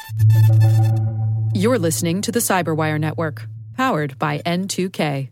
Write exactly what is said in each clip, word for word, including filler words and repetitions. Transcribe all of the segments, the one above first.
You're listening to the Cyberwire Network, powered by N two K.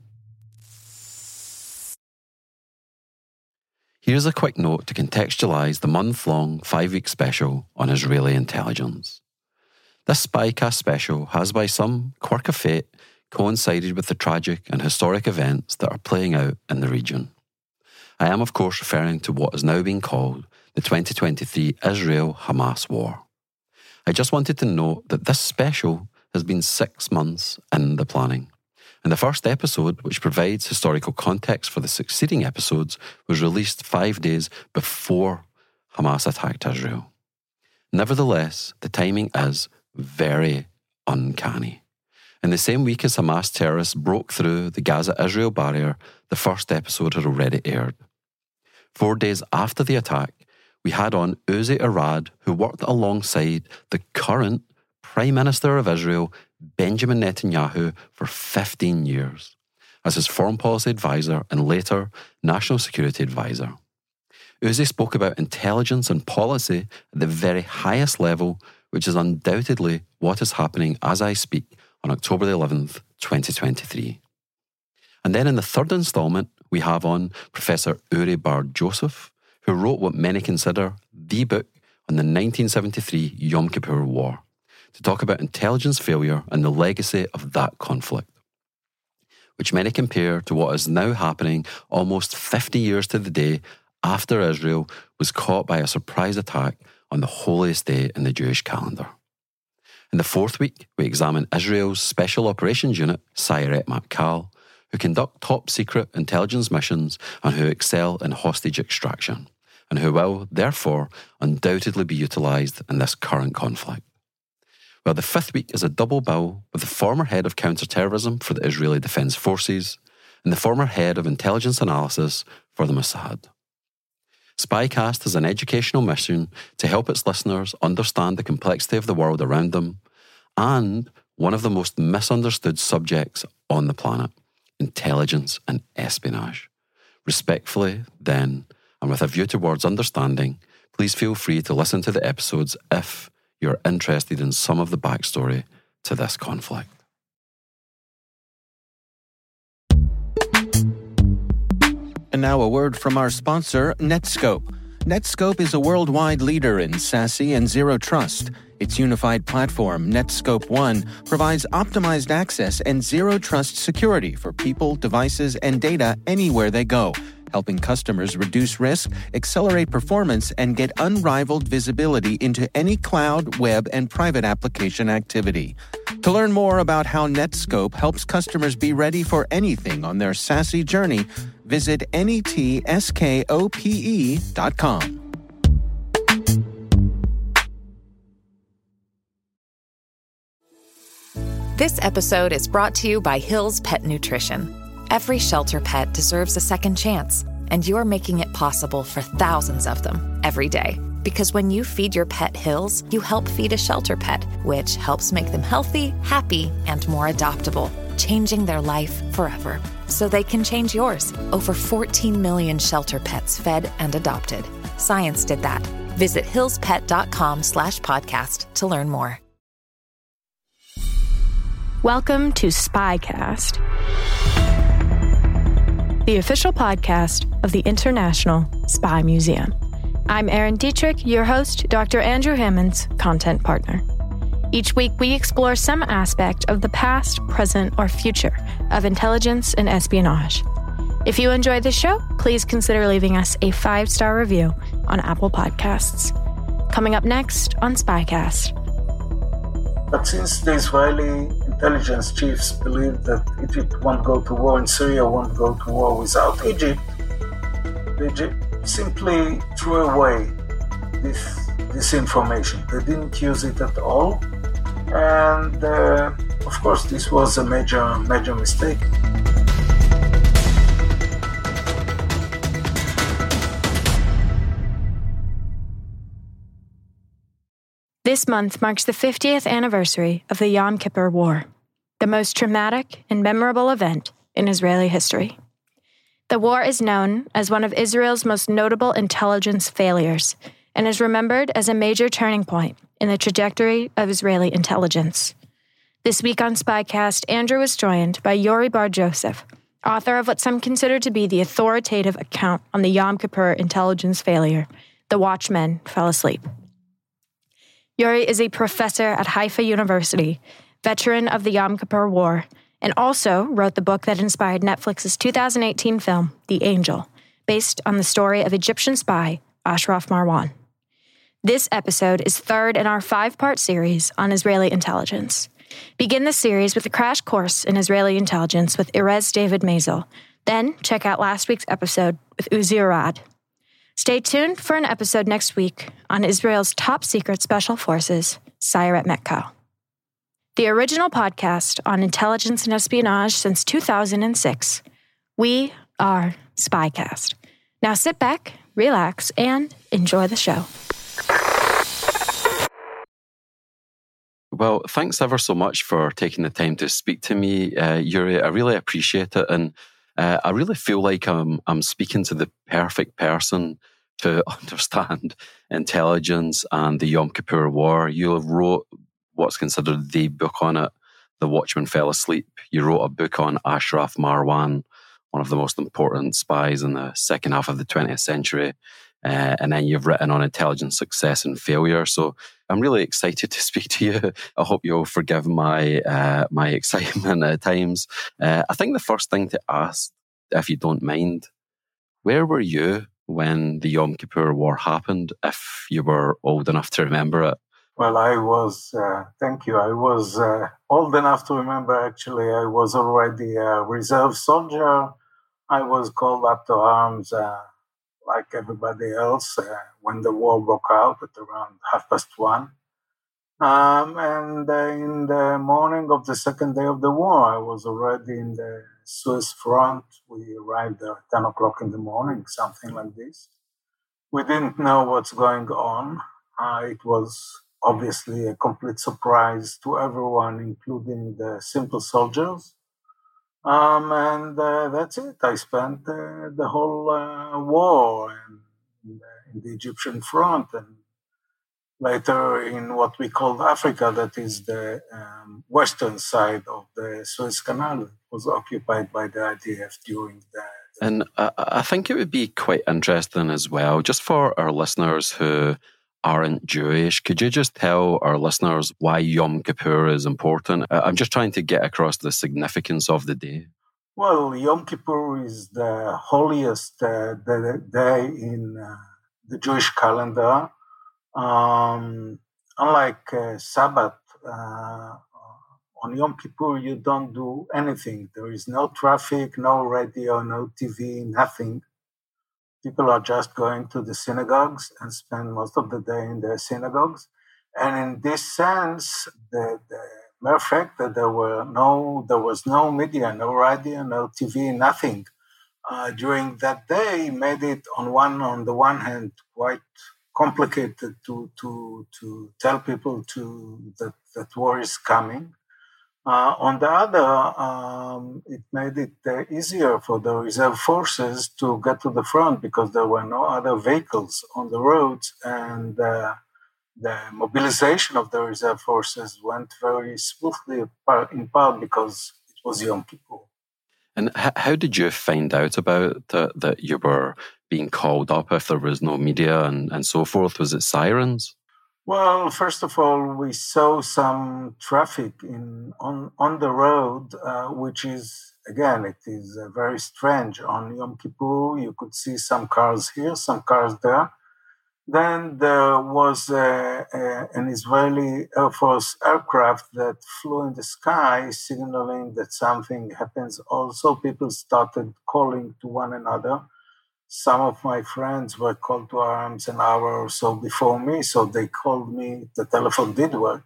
Here's a quick note to contextualise the month-long, five-week special on Israeli intelligence. This Spycast special has, by some quirk of fate, coincided with the tragic and historic events that are playing out in the region. I am, of course, referring to what is now being called the twenty twenty-three Israel-Hamas war. I just wanted to note that this special has been six months in the planning. And the first episode, which provides historical context for the succeeding episodes, was released five days before Hamas attacked Israel. Nevertheless, the timing is very uncanny. In the same week as Hamas terrorists broke through the Gaza-Israel barrier, the first episode had already aired. Four days after the attack, we had on Uzi Arad, who worked alongside the current Prime Minister of Israel, Benjamin Netanyahu, for fifteen years, as his foreign policy advisor and later national security advisor. Uzi spoke about intelligence and policy at the very highest level, which is undoubtedly what is happening as I speak on October the eleventh, twenty twenty-three. And then in the third instalment, we have on Professor Uri Bar-Joseph, who wrote what many consider the book on the nineteen seventy-three Yom Kippur War, to talk about intelligence failure and the legacy of that conflict, which many compare to what is now happening almost fifty years to the day after Israel was caught by a surprise attack on the holiest day in the Jewish calendar. In the fourth week, we examine Israel's Special Operations Unit, Sayeret Matkal, who conduct top-secret intelligence missions and who excel in hostage extraction, and who will, therefore, undoubtedly be utilised in this current conflict. Well, the fifth week is a double bill with the former head of counter-terrorism for the Israeli Defence Forces and the former head of intelligence analysis for the Mossad. Spycast is an educational mission to help its listeners understand the complexity of the world around them and one of the most misunderstood subjects on the planet, intelligence and espionage. Respectfully, then, and with a view towards understanding, please feel free to listen to the episodes if you're interested in some of the backstory to this conflict. And now a word from our sponsor, Netskope. Netskope is a worldwide leader in SASE and Zero Trust. Its unified platform, Netskope One, provides optimized access and Zero Trust security for people, devices, and data anywhere they go, helping customers reduce risk, accelerate performance, and get unrivaled visibility into any cloud, web, and private application activity. To learn more about how Netskope helps customers be ready for anything on their SASE journey, visit netskope dot com. This episode is brought to you by Hill's Pet Nutrition. Every shelter pet deserves a second chance, and you're making it possible for thousands of them every day. Because when you feed your pet Hill's, you help feed a shelter pet, which helps make them healthy, happy, and more adoptable, changing their life forever. So they can change yours. Over fourteen million shelter pets fed and adopted. Science did that. Visit hillspet.com slash podcast to learn more. Welcome to Spycast, the official podcast of the International Spy Museum. I'm Erin Dietrich, your host, Doctor Andrew Hammond's content partner. Each week, we explore some aspect of the past, present, or future of intelligence and espionage. If you enjoy this show, please consider leaving us a five-star review on Apple Podcasts. Coming up next on Spycast. But since the Israeli intelligence chiefs believe that Egypt won't go to war and Syria won't go to war without Egypt, Egypt simply threw away this, this information. They didn't use it at all. And uh, of course, this was a major, major mistake. This month marks the fiftieth anniversary of the Yom Kippur War, the most traumatic and memorable event in Israeli history. The war is known as one of Israel's most notable intelligence failures and is remembered as a major turning point in the trajectory of Israeli intelligence. This week on Spycast, Andrew was joined by Yuri Bar-Joseph, author of what some consider to be the authoritative account on the Yom Kippur intelligence failure, The Watchmen Fell Asleep. Yuri is a professor at Haifa University, veteran of the Yom Kippur War, and also wrote the book that inspired Netflix's two thousand eighteen film, The Angel, based on the story of Egyptian spy Ashraf Marwan. This episode is third in our five-part series on Israeli intelligence. Begin the series with a crash course in Israeli intelligence with Erez David Maisel. Then check out last week's episode with Uzi Arad. Stay tuned for an episode next week on Israel's top-secret special forces, Sayeret Matkal. The original podcast on intelligence and espionage since two thousand six. We are Spycast. Now sit back, relax, and enjoy the show. Well, thanks ever so much for taking the time to speak to me, uh, Yuri. I really appreciate it. And uh, I really feel like I'm, I'm speaking to the perfect person to understand intelligence and the Yom Kippur War. You have wrote what's considered the book on it, The Watchmen Fell Asleep. You wrote a book on Ashraf Marwan, one of the most important spies in the second half of the twentieth century. Uh, and then you've written on intelligence success and failure. So I'm really excited to speak to you. I hope you'll forgive my uh, my excitement at times. Uh, I think the first thing to ask, if you don't mind, where were you when the Yom Kippur War happened, if you were old enough to remember it? Well, I was, uh, thank you, I was uh, old enough to remember, actually. I was already a reserve soldier. I was called up to arms uh, like everybody else uh, when the war broke out at around half past one. Um, and uh, in the morning of the second day of the war, I was already in the Suez front. We arrived at ten o'clock in the morning, something like this. We didn't know what's going on. Uh, it was obviously a complete surprise to everyone, including the simple soldiers. Um, and uh, that's it. I spent uh, the whole uh, war in, in, the, in the Egyptian front and later in what we called Africa, that is the um, western side of the Suez Canal. It was occupied by the I D F during the... And I, I think it would be quite interesting as well, just for our listeners who aren't Jewish, could you just tell our listeners why Yom Kippur is important? I'm just trying to get across the significance of the day. Well, Yom Kippur is the holiest uh, the day in uh, the Jewish calendar. Um, unlike uh, Sabbath, uh, on Yom Kippur you don't do anything. There is no traffic, no radio, no T V, nothing. People are just going to the synagogues and spend most of the day in the synagogues. And in this sense, the, the mere fact that there were no, there was no media, no radio, no T V, nothing uh, during that day made it on one, on the one hand, quite complicated to to to tell people to that that war is coming. Uh, on the other, um, it made it uh, easier for the reserve forces to get to the front because there were no other vehicles on the roads, and uh, the mobilization of the reserve forces went very smoothly, in part because it was Yom Kippur. And h- how did you find out about that, that you were being called up if there was no media and, and so forth? Was it sirens? Well, first of all, we saw some traffic in on, on the road, uh, which is, again, it is uh, very strange. On Yom Kippur, you could see some cars here, some cars there. Then there was uh, uh, an Israeli Air Force aircraft that flew in the sky, signaling that something happens. Also, people started calling to one another. Some of my friends were called to arms an hour or so before me, so they called me. The telephone did work.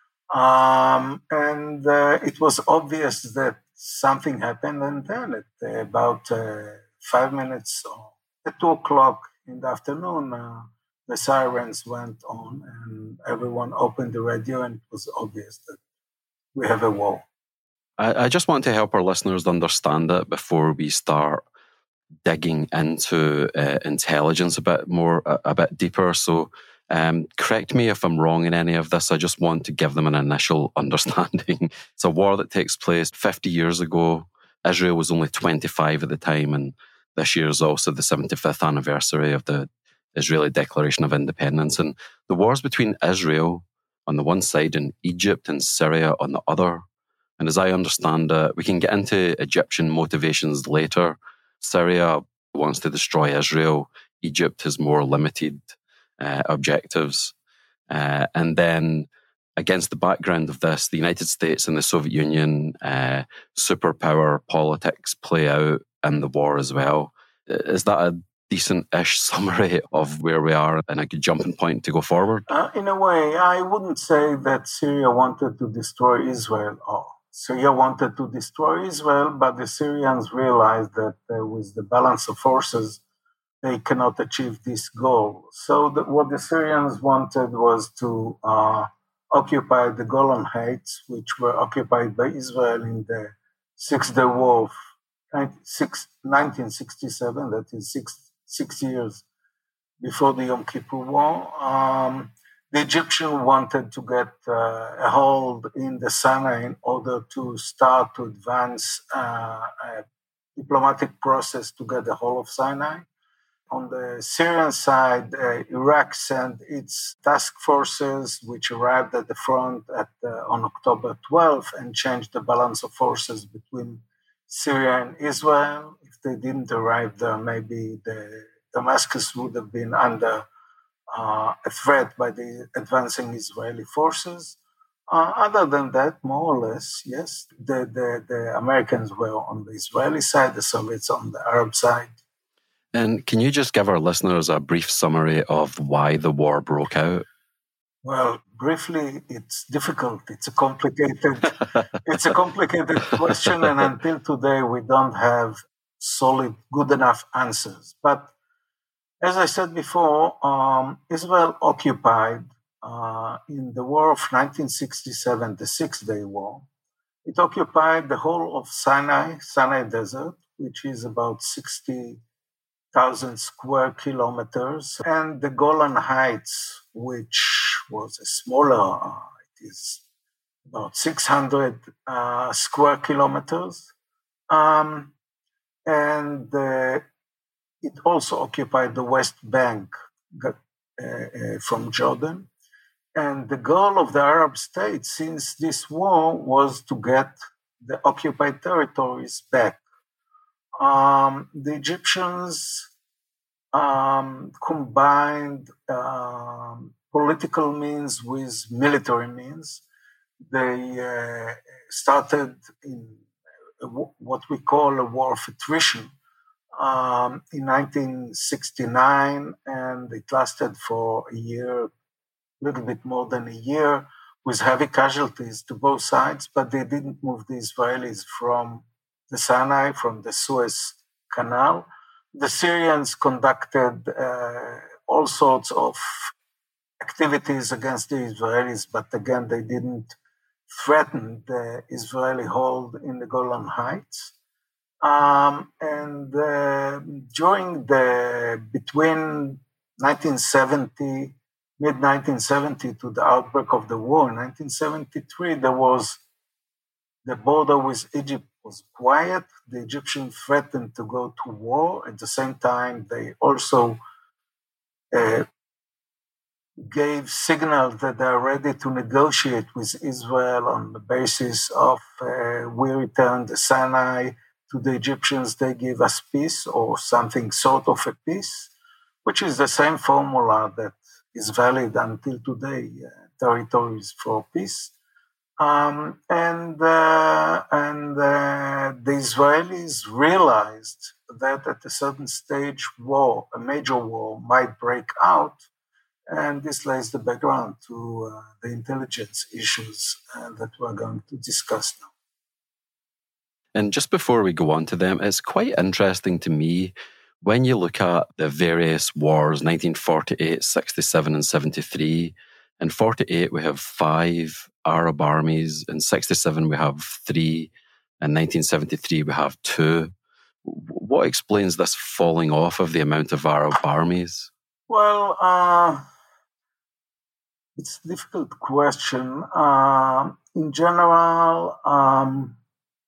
Um, and uh, it was obvious that something happened. And then at uh, about uh, five minutes or at two o'clock in the afternoon, uh, the sirens went on and everyone opened the radio, and it was obvious that we have a war. I, I just want to help our listeners understand it before we start digging into uh, intelligence a bit more, a, a bit deeper. So Um, correct me if I'm wrong in any of this. I just want to give them an initial understanding. It's a war that takes place fifty years ago. Israel was only twenty-five at the time, and this year is also the seventy-fifth anniversary of the Israeli Declaration of Independence. And the wars between Israel on the one side and Egypt and Syria on the other. And as I understand it, we can get into Egyptian motivations later. Syria wants to destroy Israel. Egypt has more limited uh, objectives. Uh, and then against the background of this, the United States and the Soviet Union uh, superpower politics play out in the war as well. Is that a decent-ish summary of where we are and a good jumping point to go forward? Uh, in a way, I wouldn't say that Syria wanted to destroy Israel. Oh, Syria wanted to destroy Israel, but the Syrians realized that uh, with the balance of forces, they cannot achieve this goal. So the, what the Syrians wanted was to uh, occupy the Golan Heights, which were occupied by Israel in the Six-Day War of nineteen sixty-seven, that is six, six years before the Yom Kippur War. Um, the Egyptians wanted to get uh, a hold in the Sinai in order to start to advance uh, a diplomatic process to get the whole of Sinai. On the Syrian side, uh, Iraq sent its task forces, which arrived at the front at, uh, on October twelfth and changed the balance of forces between Syria and Israel. If they didn't arrive there, maybe the Damascus would have been under uh, a threat by the advancing Israeli forces. Uh, other than that, more or less, yes, the, the, the Americans were on the Israeli side, the Soviets on the Arab side. And can you just give our listeners a brief summary of why the war broke out? Well, briefly, it's difficult. It's a complicated, it's a complicated question, and until today, we don't have solid, good enough answers. But as I said before, um, Israel occupied uh, in the war of nineteen sixty-seven, the Six-Day War. It occupied the whole of Sinai, Sinai Desert, which is about sixty thousand square kilometers, and the Golan Heights, which was a smaller, uh, it is about six hundred uh, square kilometers. Um, and uh, it also occupied the West Bank uh, uh, from Jordan. And the goal of the Arab states since this war was to get the occupied territories back. Um, the Egyptians um, combined um, political means with military means. They uh, started in a, what we call a war of attrition um, in nineteen sixty-nine, and it lasted for a year, a little bit more than a year, with heavy casualties to both sides, but they didn't move the Israelis from the Sinai, from the Suez Canal. The Syrians conducted uh, all sorts of activities against the Israelis, but again, they didn't threaten the Israeli hold in the Golan Heights. Um, and uh, during the, between nineteen seventy, mid nineteen seventy to the outbreak of the war in nineteen seventy-three, there was the border with Egypt was quiet. The Egyptians threatened to go to war. At the same time, they also uh, gave signals that they are ready to negotiate with Israel on the basis of uh, we return the Sinai to the Egyptians, they give us peace or something sort of a peace, which is the same formula that is valid until today, uh, territories for peace. Um, and uh, and uh, the Israelis realized that at a certain stage, war, a major war, might break out, and this lays the background to uh, the intelligence issues uh, that we're going to discuss now. And just before we go on to them, it's quite interesting to me when you look at the various wars, nineteen forty-eight, sixty-seven, and seventy-three. In forty-eight, we have five Arab armies. In sixty-seven, we have three. In nineteen seventy-three, we have two. What explains this falling off of the amount of Arab armies? Well, uh, It's a difficult question. Uh, in general, um,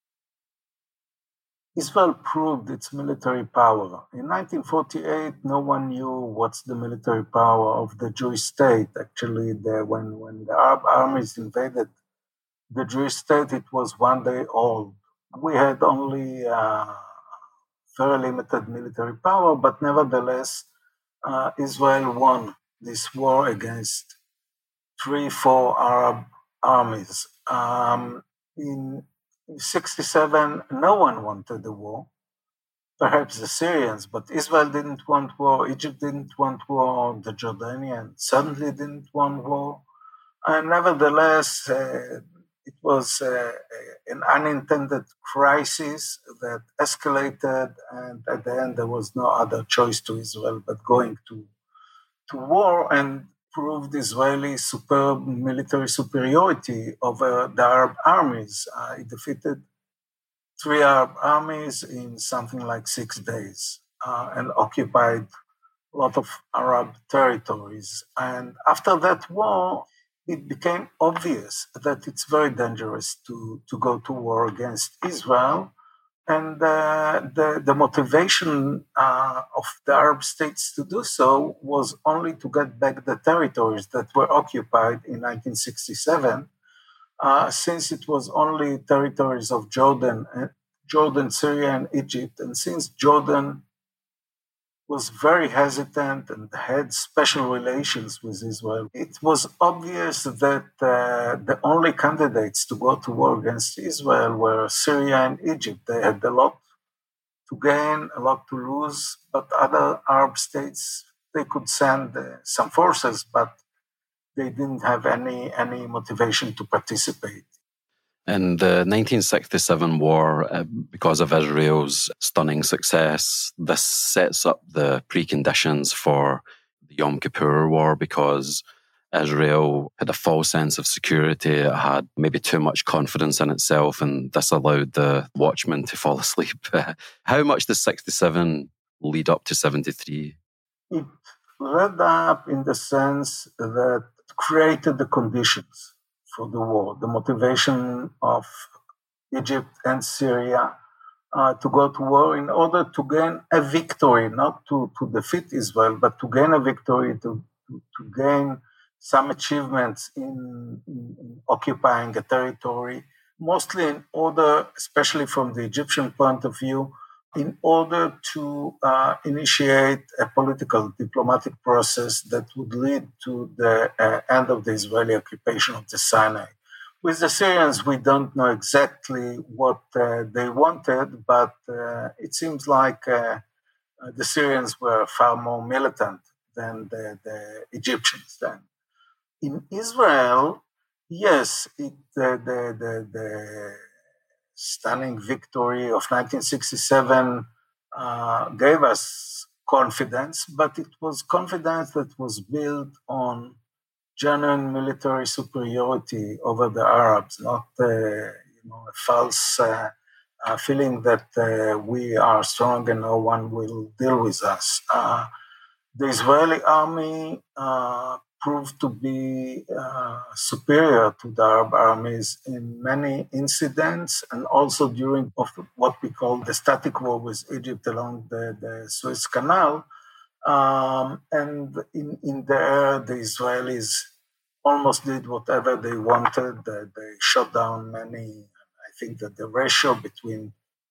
Israel proved its military power. In nineteen forty-eight, no one knew what's the military power of the Jewish state. Actually, the, when, when the Arab armies invaded the Jewish state, it was one day old. We had only uh, very limited military power, but nevertheless, uh, Israel won this war against three, four Arab armies. Um, in sixty-seven, no one wanted the war. Perhaps the Syrians, but Israel didn't want war. Egypt didn't want war. The Jordanians certainly didn't want war. And nevertheless, uh, it was uh, an unintended crisis that escalated, and at the end, there was no other choice to Israel but going to, to war, and proved Israeli superb military superiority over the Arab armies. Uh, it defeated three Arab armies in something like six days uh, and occupied a lot of Arab territories. And after that war, it became obvious that it's very dangerous to, to go to war against Israel. And uh, the, the motivation uh, of the Arab states to do so was only to get back the territories that were occupied in nineteen sixty-seven, uh, since it was only territories of Jordan, Jordan, Syria, and Egypt. And since Jordan was very hesitant and had special relations with Israel, it was obvious that uh, the only candidates to go to war against Israel were Syria and Egypt. They had a lot to gain, a lot to lose, but other Arab states, they could send uh, some forces, but they didn't have any, any motivation to participate. In the nineteen sixty-seven war, uh, because of Israel's stunning success, this sets up the preconditions for the Yom Kippur War, because Israel had a false sense of security. It had maybe too much confidence in itself, and this allowed the watchmen to fall asleep. How much does sixty-seven lead up to seventy-three? It led up in the sense that it created the conditions for the war, the motivation of Egypt and Syria uh, to go to war in order to gain a victory, not to, to defeat Israel, but to gain a victory, to, to, to gain some achievements in, in occupying a territory, mostly in order, especially from the Egyptian point of view, in order to uh, initiate a political diplomatic process that would lead to the uh, end of the Israeli occupation of the Sinai. With the Syrians, we don't know exactly what uh, they wanted, but uh, it seems like uh, the Syrians were far more militant than the, the Egyptians then. In Israel, yes, it, the, the, the, the stunning victory of nineteen sixty-seven uh, gave us confidence, but it was confidence that was built on genuine military superiority over the Arabs, not uh, you know, a false uh, uh, feeling that uh, we are strong and no one will deal with us. Uh, the Israeli army uh, proved to be uh, superior to the Arab armies in many incidents, and also during of what we call the static war with Egypt along the, the Suez Canal. Um, and in, in there, the Israelis almost did whatever they wanted. They, they shot down many. I think that the ratio between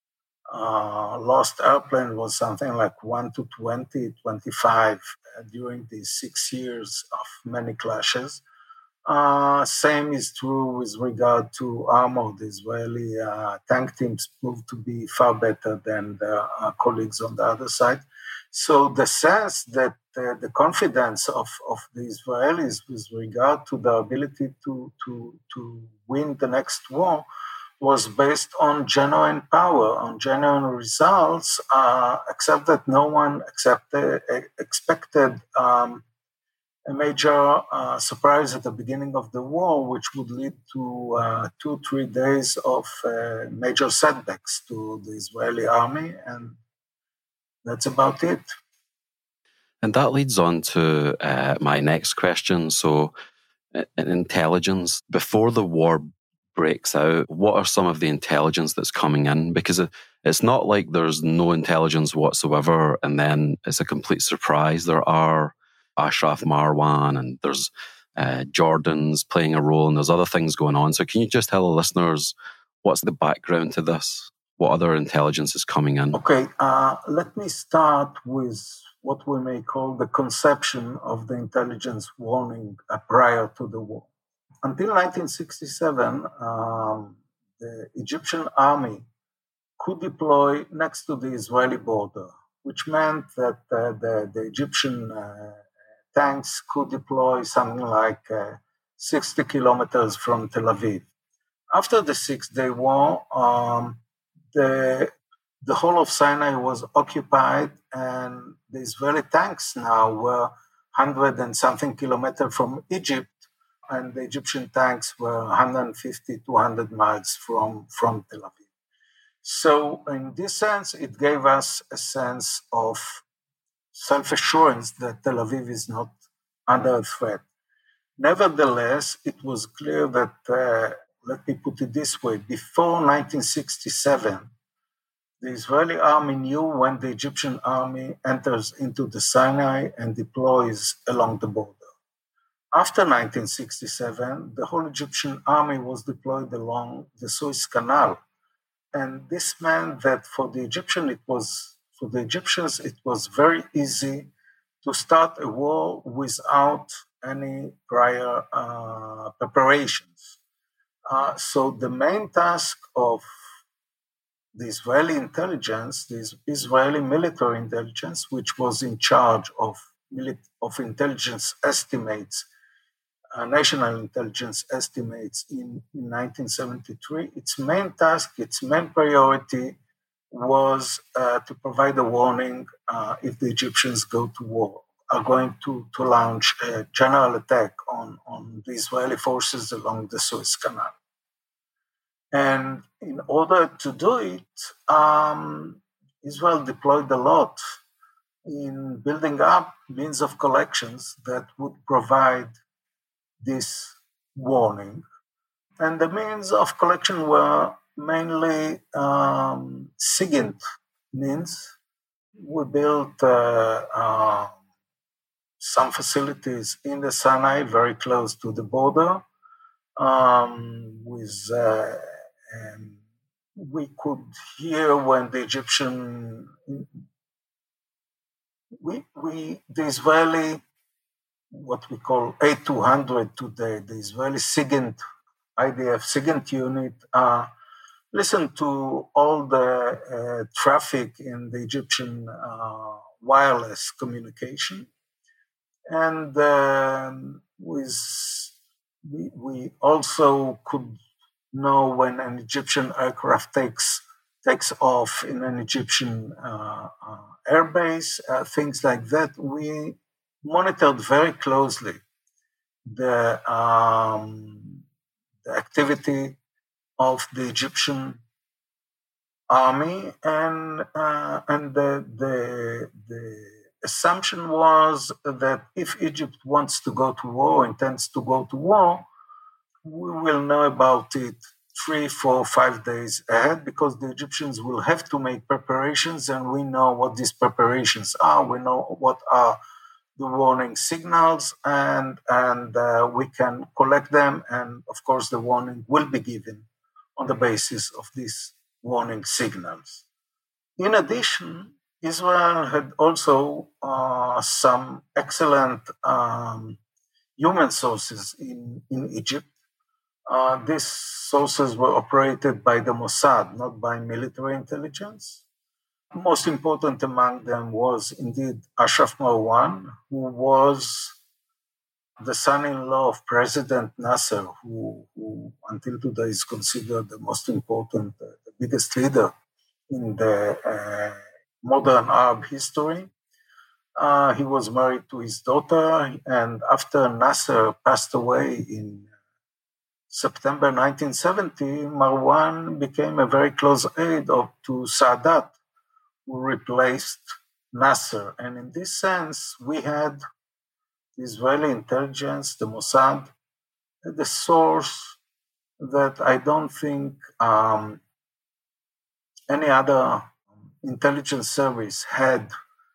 uh, lost airplane was something like one to twenty, twenty-five uh, during these six years of many clashes. Uh, same is true with regard to armor. The Israeli uh, tank teams proved to be far better than their uh, colleagues on the other side. So the sense that uh, the confidence of, of the Israelis with regard to the ability to, to, to win the next war was based on genuine power, on genuine results, uh, except that no one accepted, expected um, a major uh, surprise at the beginning of the war, which would lead to uh, two, three days of uh, major setbacks to the Israeli army, and that's about it. And that leads on to uh, my next question. So, intelligence before the war breaks out. What are some of the intelligence that's coming in? Because it's not like there's no intelligence whatsoever and then it's a complete surprise. There are Ashraf Marwan and there's uh, Jordan's playing a role and there's other things going on. So can you just tell the listeners what's the background to this? What other intelligence is coming in? Okay, uh, let me start with what we may call the conception of the intelligence warning uh, prior to the war. Until nineteen sixty-seven, um, the Egyptian army could deploy next to the Israeli border, which meant that uh, the, the Egyptian uh, tanks could deploy something like uh, sixty kilometers from Tel Aviv. After the Six-Day War, um, the, the whole of Sinai was occupied, and the Israeli tanks now were one hundred and something kilometers from Egypt, and the Egyptian tanks were one hundred fifty, two hundred miles from, from Tel Aviv. So in this sense, it gave us a sense of self-assurance that Tel Aviv is not under threat. Nevertheless, it was clear that, uh, let me put it this way, before nineteen sixty-seven, the Israeli army knew when the Egyptian army enters into the Sinai and deploys along the border. After nineteen sixty-seven, the whole Egyptian army was deployed along the Suez Canal. And this meant that for the Egyptian, it was for the Egyptians, it was very easy to start a war without any prior uh, preparations. Uh, so the main task of the Israeli intelligence, the Israeli military intelligence, which was in charge of, mili- of intelligence estimates, uh, national intelligence estimates in, in nineteen seventy-three, its main task, its main priority was uh, to provide a warning uh, if the Egyptians go to war, are going to, to launch a general attack on, on the Israeli forces along the Suez Canal. And in order to do it, um, Israel deployed a lot in building up means of collections that would provide this warning. And the means of collection were mainly um, SIGINT means. We built uh, uh, some facilities in the Sinai very close to the border um, with uh, um, we could hear when the Egyptian, we, we, the Israeli, what we call A two hundred today, the Israeli SIGINT, I D F SIGINT unit, uh, listen to all the uh, traffic in the Egyptian uh, wireless communication. And um, with, we, we also could know when an Egyptian aircraft takes takes off in an Egyptian uh, uh, airbase, uh, things like that. We monitored very closely the, um, the activity of the Egyptian army, and uh, and the, the the assumption was that if Egypt wants to go to war, intends to go to war, we will know about it three, four, five days ahead, because the Egyptians will have to make preparations, and we know what these preparations are. We know what are the warning signals, and and uh, we can collect them, and of course the warning will be given on the basis of these warning signals. In addition, Israel had also uh, some excellent um, human sources in, in Egypt. Uh, these sources were operated by the Mossad, not by military intelligence. Most important among them was indeed Ashraf Marwan, who was the son-in-law of President Nasser, who, who until today is considered the most important, uh, the biggest leader in the uh, modern Arab history. Uh, he was married to his daughter, and after Nasser passed away in September nineteen seventy, Marwan became a very close aide of, to Sadat, who replaced Nasser. And in this sense, we had the Israeli intelligence, the Mossad, at the source that I don't think um, any other intelligence service had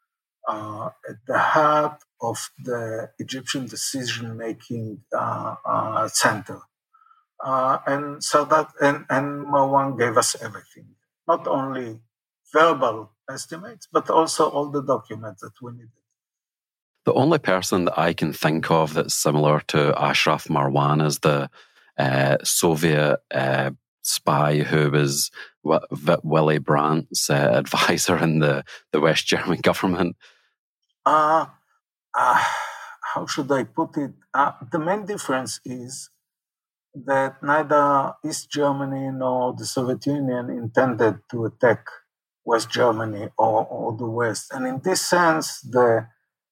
uh, at the heart of the Egyptian decision-making uh, uh, center. Uh, and so that, and, and Marwan gave us everything, not only verbal estimates, but also all the documents that we needed. The only person that I can think of that's similar to Ashraf Marwan is the uh, Soviet uh, spy who was w- v- Willy Brandt's uh, advisor in the, the West German government. Uh, uh, how should I put it? Uh, the main difference is that neither East Germany nor the Soviet Union intended to attack West Germany or, or the West. And in this sense, the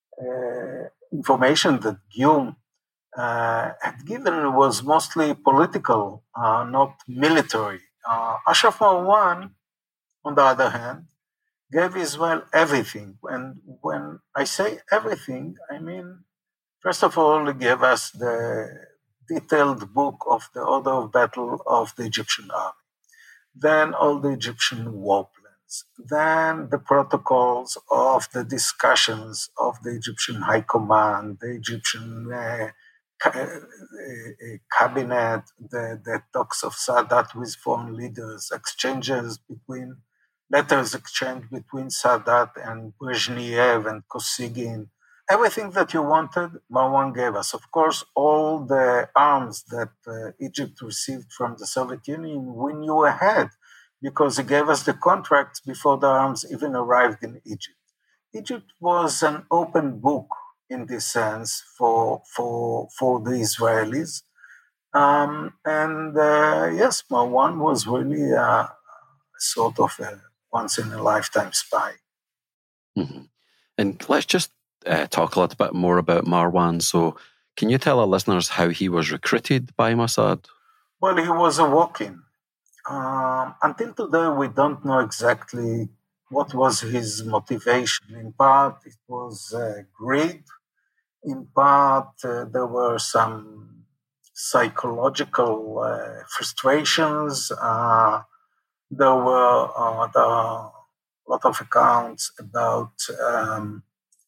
uh, information that Guillaume uh, had given was mostly political, uh, not military. Uh, Ashraf Marwan, on the other hand, gave Israel everything. And when I say everything, I mean, first of all, he gave us the detailed book of the order of battle of the Egyptian army, then all the Egyptian war plans, then the protocols of the discussions of the Egyptian High Command, the Egyptian uh, ca- uh, cabinet, the, the talks of Sadat with foreign leaders, exchanges between, letters exchanged between Sadat and Brezhnev and Kosygin. Everything that you wanted, Marwan gave us. Of course, all the arms that uh, Egypt received from the Soviet Union, we knew ahead because he gave us the contracts before the arms even arrived in Egypt. Egypt was an open book in this sense for for for the Israelis. Um, and uh, yes, Marwan was really a sort of a once-in-a-lifetime spy. Mm-hmm. And let's just Uh, talk a little bit more about Marwan. So can you tell our listeners how he was recruited by Mossad? Well, he was a walk-in. Um, until today, we don't know exactly what was his motivation. In part, it was uh, greed. In part, uh, there were some psychological uh, frustrations. Uh, there were uh, there are a lot of accounts about um,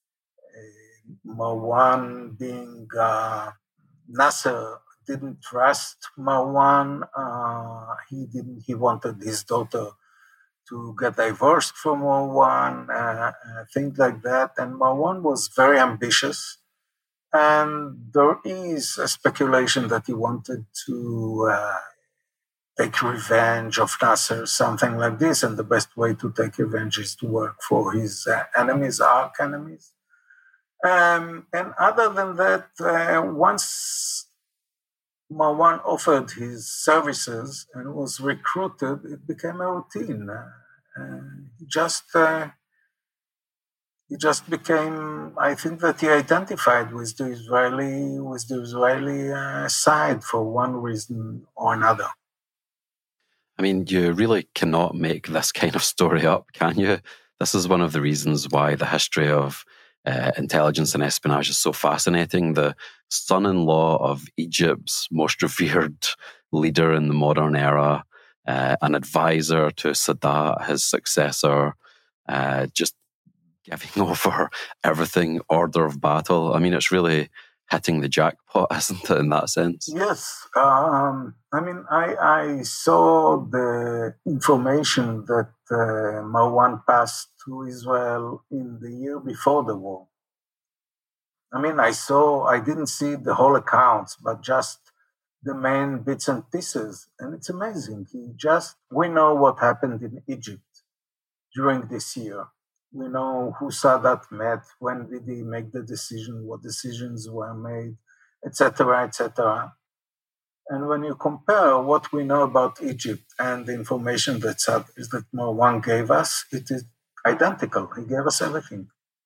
Marwan being uh, Nasser didn't trust Marwan. Uh, he didn't. He wanted his daughter to get divorced from Marwan, uh, uh, things like that. And Marwan was very ambitious, and there is a speculation that he wanted to uh, take revenge of Nasser, something like this. And the best way to take revenge is to work for his uh, enemies, arch enemies. Um, and other than that, uh, once Marwan offered his services and was recruited, it became a routine. Uh, he just uh, he just became. I think that he identified with the Israeli with the Israeli uh, side for one reason or another. I mean, you really cannot make this kind of story up, can you? This is one of the reasons why the history of Uh, intelligence and espionage is so fascinating. The son-in-law of Egypt's most revered leader in the modern era, uh, an advisor to Sadat, his successor, uh, just giving over everything, order of battle. I mean, it's really hitting the jackpot, isn't it, in that sense? Yes. Um, I mean, I, I saw the information that uh, Marwan passed to Israel in the year before the war. I mean, I saw, I didn't see the whole accounts, but just the main bits and pieces. And it's amazing. He just, we know what happened in Egypt during this year. We know who Sadat met, when did he make the decision, what decisions were made, et cetera, et cetera. And when you compare what we know about Egypt and the information that that Marwan gave us, it is identical. He gave us everything.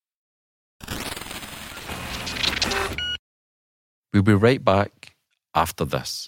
We'll be right back after this.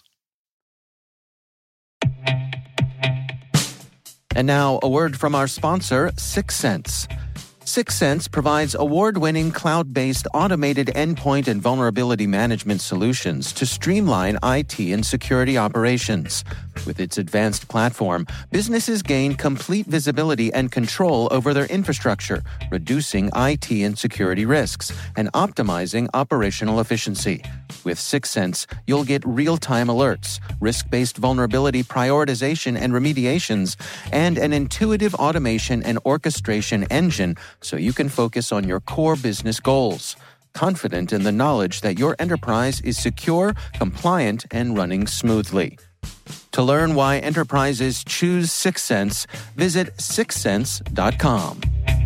And now a word from our sponsor, Six Sense. Sixth provides award-winning cloud-based automated endpoint and vulnerability management solutions to streamline I T and security operations. With its advanced platform, businesses gain complete visibility and control over their infrastructure, reducing I T and security risks and optimizing operational efficiency. With Sixth, you'll get real-time alerts, risk-based vulnerability prioritization and remediations, and an intuitive automation and orchestration engine so you can focus on your core business goals, confident in the knowledge that your enterprise is secure, compliant, and running smoothly. To learn why enterprises choose Sixth, visit sixth sense dot com.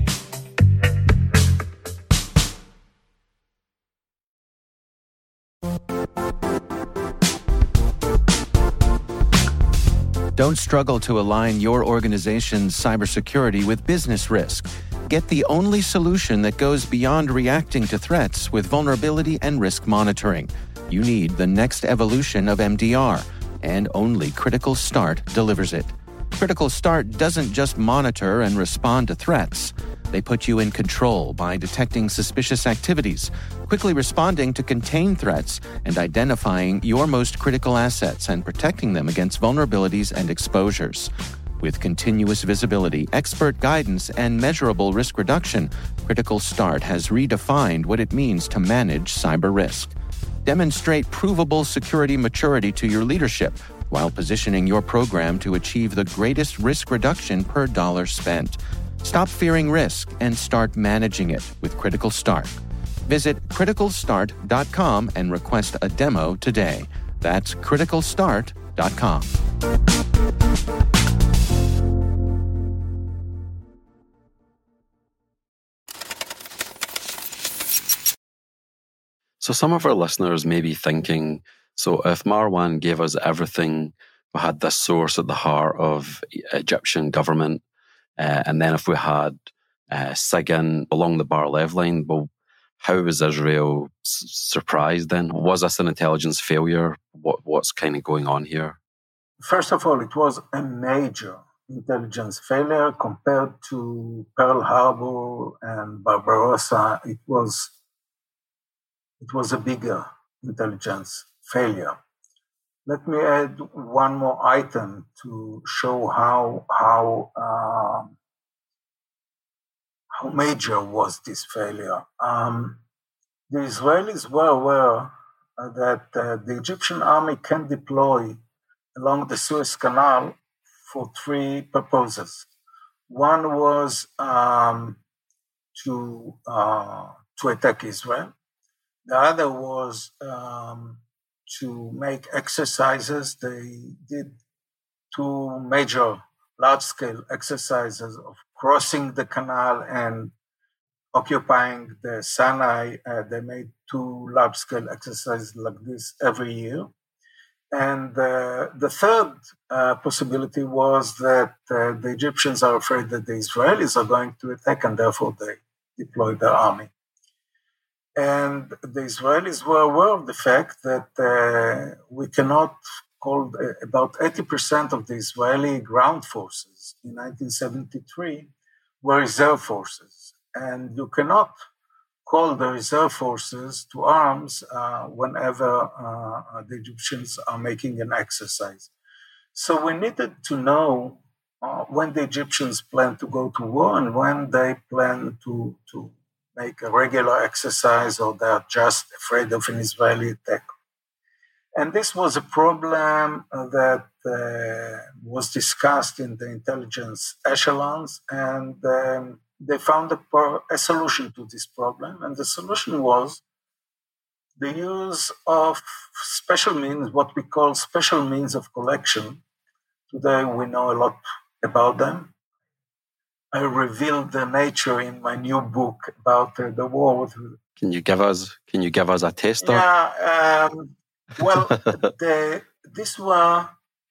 Don't struggle to align your organization's cybersecurity with business risk. Get the only solution that goes beyond reacting to threats with vulnerability and risk monitoring. You need the next evolution of M D R, and only Critical Start delivers it. Critical Start doesn't just monitor and respond to threats. They put you in control by detecting suspicious activities, quickly responding to contain threats, and identifying your most critical assets and protecting them against vulnerabilities and exposures. With continuous visibility, expert guidance, and measurable risk reduction, Critical Start has redefined what it means to manage cyber risk. Demonstrate provable security maturity to your leadership while positioning your program to achieve the greatest risk reduction per dollar spent. Stop fearing risk and start managing it with Critical Start. Visit critical start dot com and request a demo today. That's critical start dot com. So some of our listeners may be thinking, so if Marwan gave us everything, we had this source at the heart of Egyptian government, uh, and then if we had uh, SIGINT along the bar-lev line, well, how was Israel s- surprised then? Was this an intelligence failure? What, what's kind of going on here? First of all, it was a major intelligence failure compared to Pearl Harbor and Barbarossa. It was It was a bigger intelligence failure. Let me add one more item to show how how uh, how major was this failure. Um, the Israelis were aware uh, that uh, the Egyptian army can deploy along the Suez Canal for three purposes. One was um, to uh, to attack Israel. The other was um, to make exercises. They did two major large-scale exercises of crossing the canal and occupying the Sinai. Uh, they made two large-scale exercises like this every year. And uh, the third uh, possibility was that uh, the Egyptians are afraid that the Israelis are going to attack, and therefore they deploy their army. And the Israelis were aware of the fact that uh, we cannot call uh, about eighty percent of the Israeli ground forces in nineteen seventy-three were reserve forces. And you cannot call the reserve forces to arms uh, whenever uh, the Egyptians are making an exercise. So we needed to know uh, when the Egyptians plan to go to war and when they plan to, to make a regular exercise, or they're just afraid of an Israeli attack. And this was a problem that uh, was discussed in the intelligence echelons, and um, they found a, pro- a solution to this problem. And the solution was the use of special means, what we call special means of collection. Today we know a lot about them. I revealed the nature in my new book about uh, the war with. Can you give us? Can you give us a taster? Yeah. Um, well, the, these were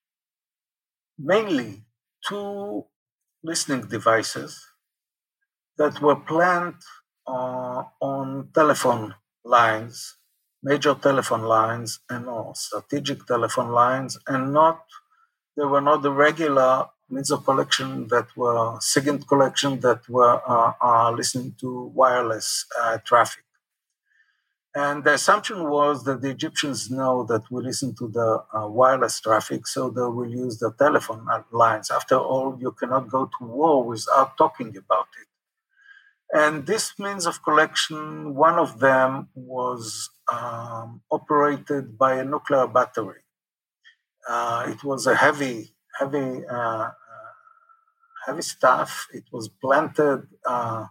mainly two listening devices that were planned uh, on telephone lines, major telephone lines, and or strategic telephone lines, and not. They were not the regular means of collection that were SIGINT collection that were uh, uh, listening to wireless uh, traffic. And the assumption was that the Egyptians know that we listen to the uh, wireless traffic, so they will use the telephone lines. After all, you cannot go to war without talking about it. And this means of collection, one of them was um, operated by a nuclear battery. Uh, it was a heavy, heavy, uh, uh, heavy stuff. It was planted uh,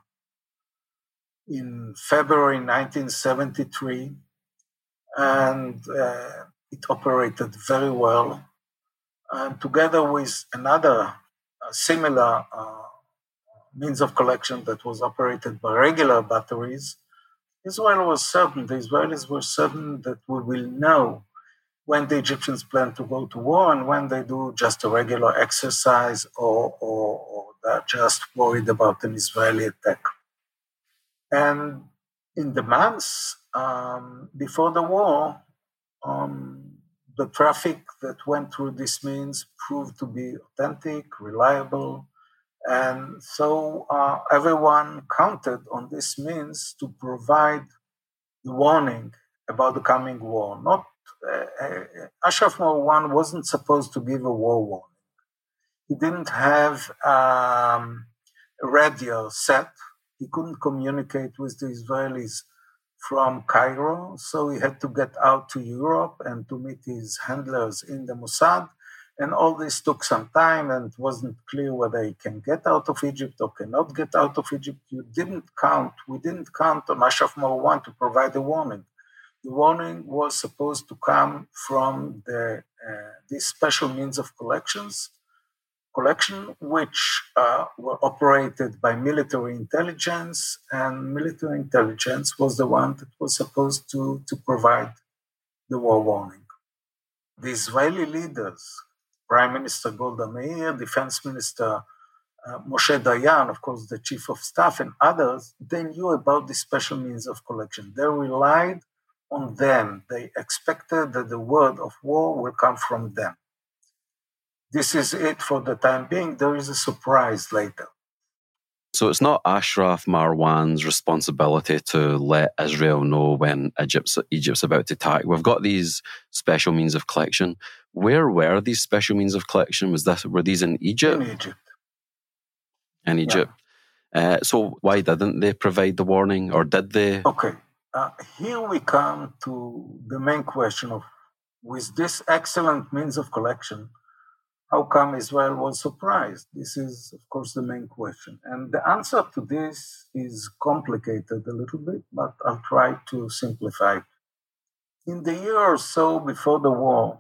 in February nineteen seventy-three, and uh, it operated very well. And together with another uh, similar uh, means of collection that was operated by regular batteries, Israel was certain, the Israelis were certain that we will know when the Egyptians plan to go to war and when they do just a regular exercise or, or, or they're just worried about an Israeli attack. And in the months um, before the war, um, the traffic that went through this means proved to be authentic, reliable, and so uh, everyone counted on this means to provide the warning about the coming war. Not uh, uh, Ashraf Marwan wasn't supposed to give a war warning. He didn't have um, a radio set. He couldn't communicate with the Israelis from Cairo, so he had to get out to Europe and to meet his handlers in the Mossad. And all this took some time, and it wasn't clear whether he can get out of Egypt or cannot get out of Egypt. You didn't count, we didn't count on Ashraf Marwan to provide a warning. The warning was supposed to come from the uh, these special means of collections, collection, which uh, were operated by military intelligence, and military intelligence was the one that was supposed to, to provide the war warning. The Israeli leaders, Prime Minister Golda Meir, Defense Minister uh, Moshe Dayan, of course, the Chief of Staff, and others, they knew about the special means of collection. They relied on them. They expected that the word of war will come from them. This is it for the time being. There is a surprise later. So it's not Ashraf Marwan's responsibility to let Israel know when Egypt's, Egypt's about to attack. We've got these special means of collection. Where were these special means of collection? Was this, were these in Egypt? In Egypt. In Egypt. Yeah. Uh, so why didn't they provide the warning, or did they? Okay. Uh, here we come to the main question of, with this excellent means of collection, how come Israel was surprised? This is, of course, the main question. And the answer to this is complicated a little bit, but I'll try to simplify it. In the year or so before the war,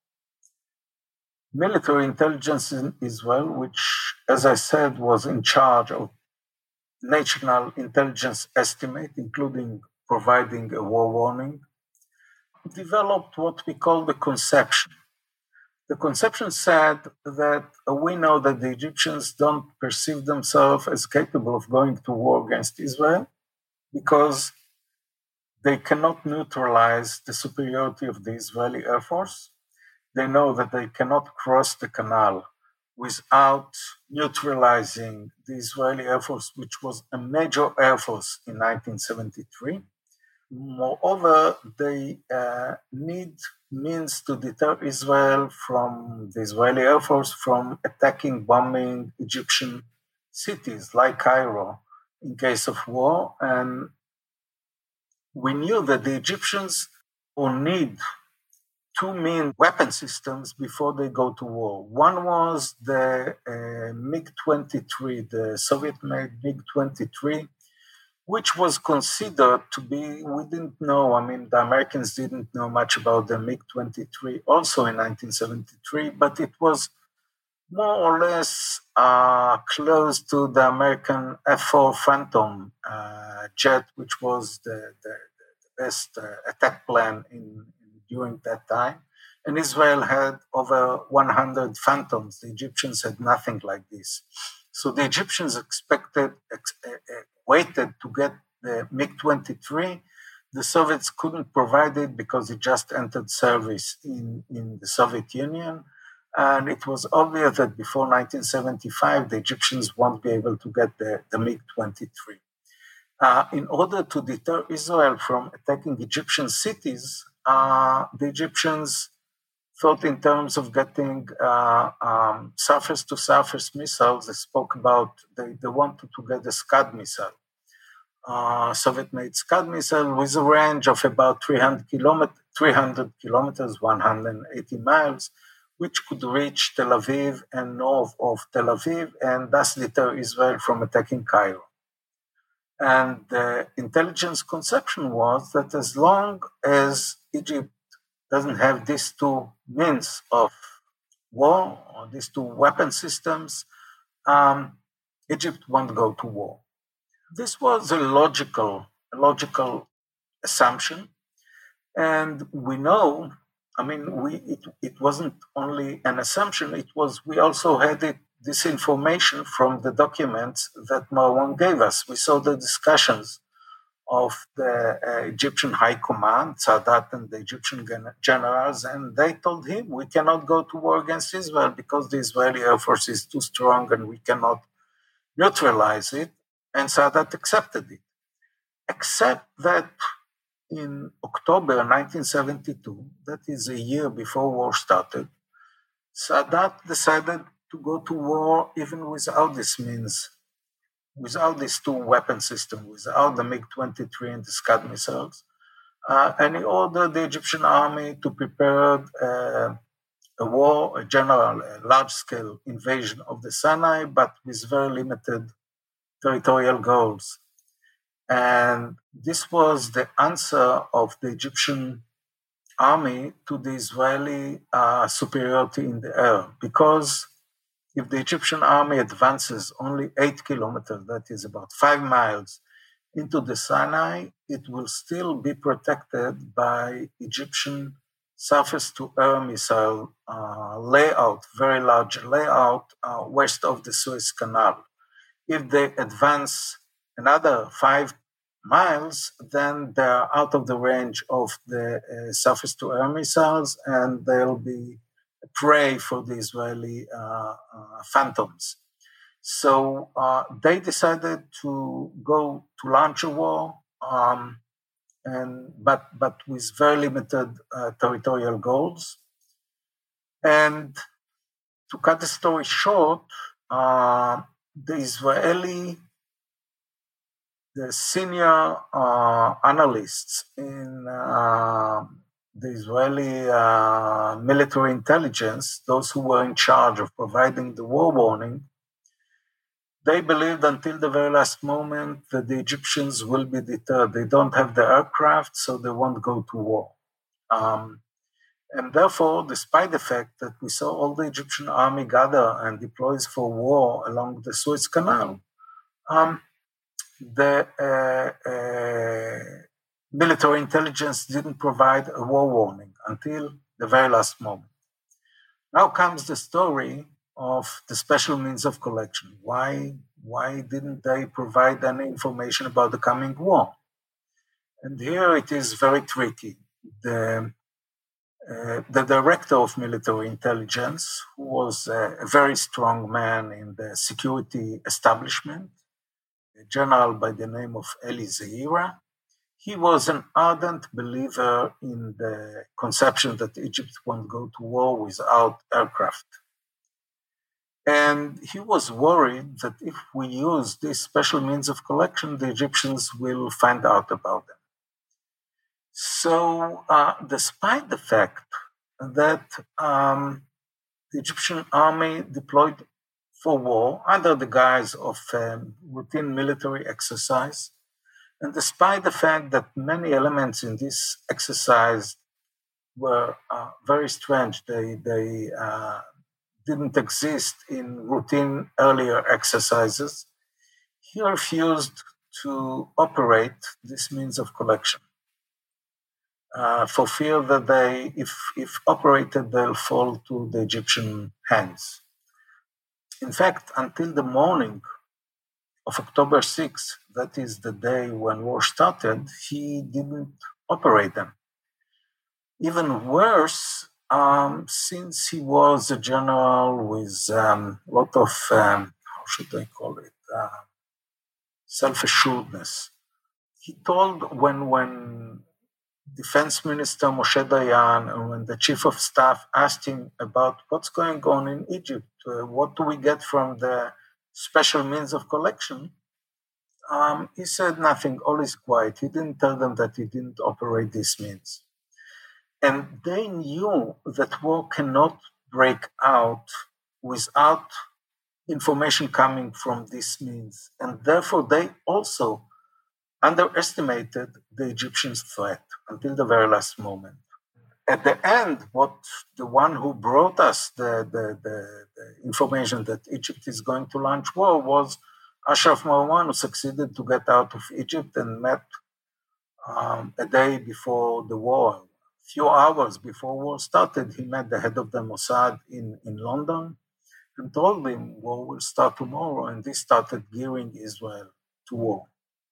military intelligence in Israel, which, as I said, was in charge of national intelligence estimate, including providing a war warning, developed what we call the conception. The conception said that we know that the Egyptians don't perceive themselves as capable of going to war against Israel because they cannot neutralize the superiority of the Israeli Air Force. They know that they cannot cross the canal without neutralizing the Israeli Air Force, which was a major air force in nineteen seventy-three. Moreover, they uh, need means to deter Israel from the Israeli Air Force from attacking, bombing Egyptian cities like Cairo in case of war. And we knew that the Egyptians will need two main weapon systems before they go to war. One was the uh, MiG twenty-three, the Soviet-made MiG twenty-three, which was considered to be, we didn't know, I mean, the Americans didn't know much about the MiG twenty-three also in nineteen seventy-three, but it was more or less uh, close to the American F four Phantom uh, jet, which was the, the, the best uh, attack plan in, in during that time. And Israel had over one hundred Phantoms. The Egyptians had nothing like this. So the Egyptians expected, ex- uh, uh, waited to get the MiG twenty-three. The Soviets couldn't provide it because it just entered service in, in the Soviet Union. And it was obvious that before nineteen seventy-five, the Egyptians won't be able to get the, the MiG twenty-three. Uh, in order to deter Israel from attacking Egyptian cities, uh, the Egyptians thought in terms of getting uh, um, surface-to-surface missiles. They spoke about, they, they wanted to get a Scud missile, uh, Soviet-made Scud missile with a range of about three hundred kilometers, three hundred kilometers, one hundred eighty miles, which could reach Tel Aviv and north of Tel Aviv, and thus deter Israel from attacking Cairo. And the intelligence conception was that as long as Egypt doesn't have these two means of war, or these two weapon systems, um, Egypt won't go to war. This was a logical, a logical assumption. And we know, I mean, we it, it wasn't only an assumption, it was, we also had it, this information from the documents that Marwan gave us. We saw the discussions of the uh, Egyptian High Command, Sadat and the Egyptian gen- generals, and they told him, we cannot go to war against Israel because the Israeli Air Force is too strong and we cannot neutralize it, and Sadat accepted it. Except that in October nineteen seventy-two, that is a year before war started, Sadat decided to go to war even without this means, without these two weapon systems, without the MiG twenty-three and the Scud missiles. Uh, and he ordered the Egyptian army to prepare uh, a war, a general, a large-scale invasion of the Sinai, but with very limited territorial goals. And this was the answer of the Egyptian army to the Israeli uh, superiority in the air, because if the Egyptian army advances only eight kilometers, that is about five miles, into the Sinai, it will still be protected by Egyptian surface-to-air missile uh, layout, very large layout uh, west of the Suez Canal. If they advance another five miles, then they're out of the range of the uh, surface-to-air missiles, and they'll be prey for the Israeli uh, uh, phantoms. So uh, they decided to go to launch a war, um, and but but with very limited uh, territorial goals. And to cut the story short, uh, the Israeli, the senior uh, analysts in uh, the Israeli uh, military intelligence, those who were in charge of providing the war warning, they believed until the very last moment that the Egyptians will be deterred. They don't have the aircraft, so they won't go to war. Um, and therefore, despite the fact that we saw all the Egyptian army gather and deploys for war along the Suez Canal, um, the uh, uh, military intelligence didn't provide a war warning until the very last moment. Now comes the story of the special means of collection. Why, why didn't they provide any information about the coming war? And here it is very tricky. The, uh, the director of military intelligence, who was a, a very strong man in the security establishment, a general by the name of Eli Zeira, he was an ardent believer in the conception that Egypt won't go to war without aircraft. And he was worried that if we use these special means of collection, the Egyptians will find out about them. So, uh, despite the fact that um, the Egyptian army deployed for war under the guise of um, routine military exercise, and despite the fact that many elements in this exercise were uh, very strange, they, they uh, didn't exist in routine earlier exercises, he refused to operate this means of collection uh, for fear that they, if, if operated, they'll fall to the Egyptian hands. In fact, until the morning of October sixth, that is the day when war started, he didn't operate them. Even worse, Um, since he was a general with um, a lot of, um, how should I call it, uh, self-assuredness, he told when when Defense Minister Moshe Dayan and when the Chief of Staff asked him about what's going on in Egypt, uh, what do we get from the special means of collection, um, he said nothing, all is quiet. He didn't tell them that he didn't operate these means. And they knew that war cannot break out without information coming from these means. And therefore, they also underestimated the Egyptians' threat until the very last moment. At the end, what the one who brought us the, the, the, the information that Egypt is going to launch war was Ashraf Marwan, who succeeded to get out of Egypt and met um, a day before the war. A few hours before war started, he met the head of the Mossad in, in London and told him war will start tomorrow, and this started gearing Israel to war.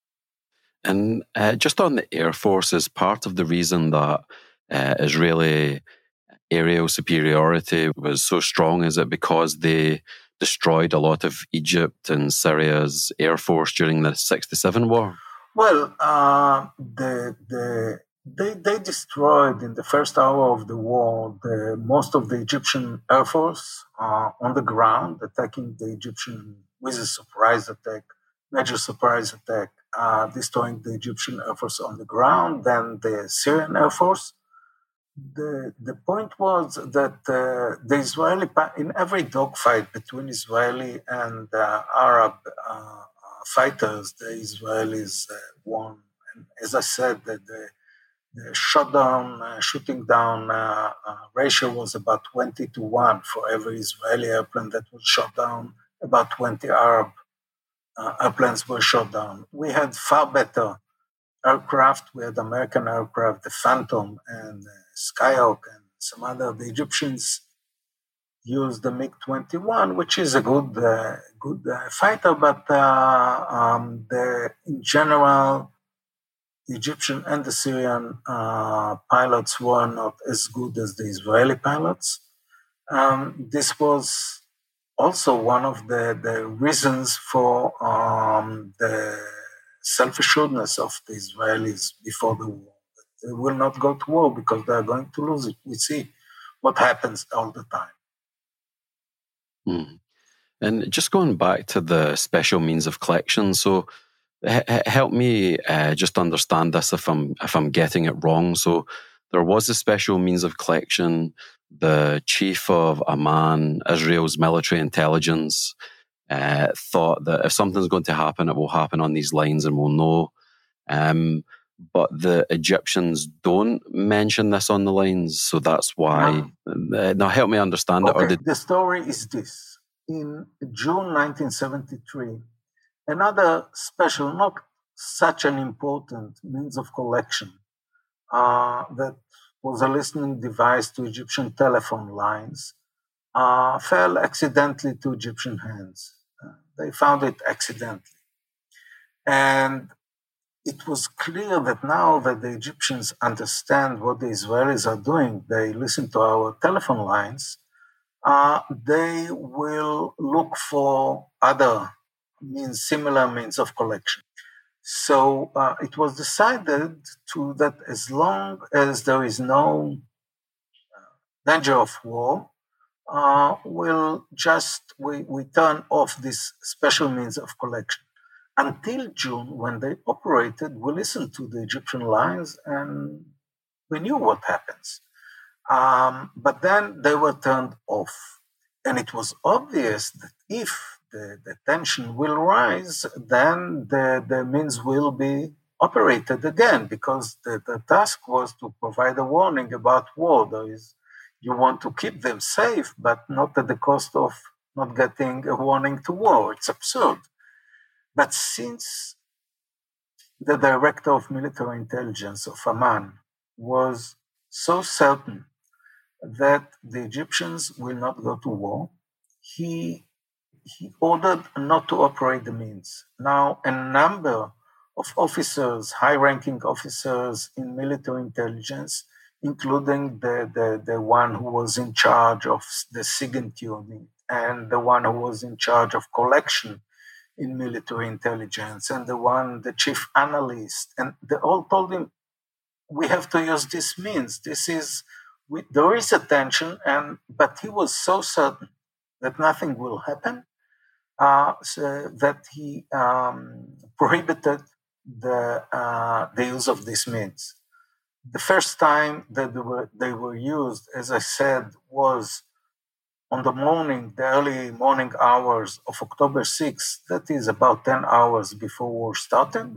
And uh, just on the Air Force, is part of the reason that uh, Israeli aerial superiority was so strong, is it because they destroyed a lot of Egypt and Syria's Air Force during the sixty-seven war? Well, uh, the, the, they, they destroyed in the first hour of the war the, most of the Egyptian Air Force uh, on the ground, attacking the Egyptian with a surprise attack, major surprise attack, uh, destroying the Egyptian Air Force on the ground, then the Syrian Air Force. The, the point was that uh, the Israeli, in every dogfight between Israeli and uh, Arab uh, fighters, the Israelis uh, won. And as I said, the, the, the shot down, uh, shooting down uh, uh, ratio was about twenty to one for every Israeli airplane that was shot down. About twenty Arab uh, airplanes were shot down. We had far better aircraft. We had American aircraft, the Phantom and uh, Skyhawk and some other. The Egyptians used the MiG twenty-one, which is a good uh, good uh, fighter, but uh, um, the, in general, the Egyptian and the Syrian uh, pilots were not as good as the Israeli pilots. Um, this was also one of the, the reasons for um, the self-assuredness of the Israelis before the war. They will not go to war because they are going to lose it. We see what happens all the time. Hmm. And just going back to the special means of collection, so h- help me uh, just understand this if I'm if I'm getting it wrong. So there was a special means of collection. The chief of Amman, Israel's military intelligence, uh, thought that if something's going to happen, it will happen on these lines, and we'll know. Um, but the Egyptians don't mention this on the lines, so that's why. No. Uh, now, help me understand okay, it. Or did... The story is this. In June nineteen seventy-three, another special, not such an important means of collection uh, that was a listening device to Egyptian telephone lines uh, fell accidentally to Egyptian hands. Uh, they found it accidentally. And it was clear that now that the Egyptians understand what the Israelis are doing, they listen to our telephone lines, uh, they will look for other means, similar means of collection. So uh, it was decided to that as long as there is no danger of war, uh, we'll just we, we turn off this special means of collection. Until June, when they operated, we listened to the Egyptian lines and we knew what happens. Um, but then they were turned off. And it was obvious that if the, the tension will rise, then the, the means will be operated again, because the, the task was to provide a warning about war. There is, you want to keep them safe, but not at the cost of not getting a warning to war. It's absurd. But since the director of military intelligence of Amman was so certain that the Egyptians will not go to war, he, he ordered not to operate the means. Now, a number of officers, high-ranking officers in military intelligence, including the, the, the one who was in charge of the SIGINT unit and the one who was in charge of collection in military intelligence and the one, the chief analyst. And they all told him, we have to use this means. This is, we, there is a tension, and, but he was so certain that nothing will happen uh, so that he um, prohibited the, uh, the use of these means. The first time that they were, they were used, as I said, was on the morning, the early morning hours of October sixth. That is about ten hours before war started.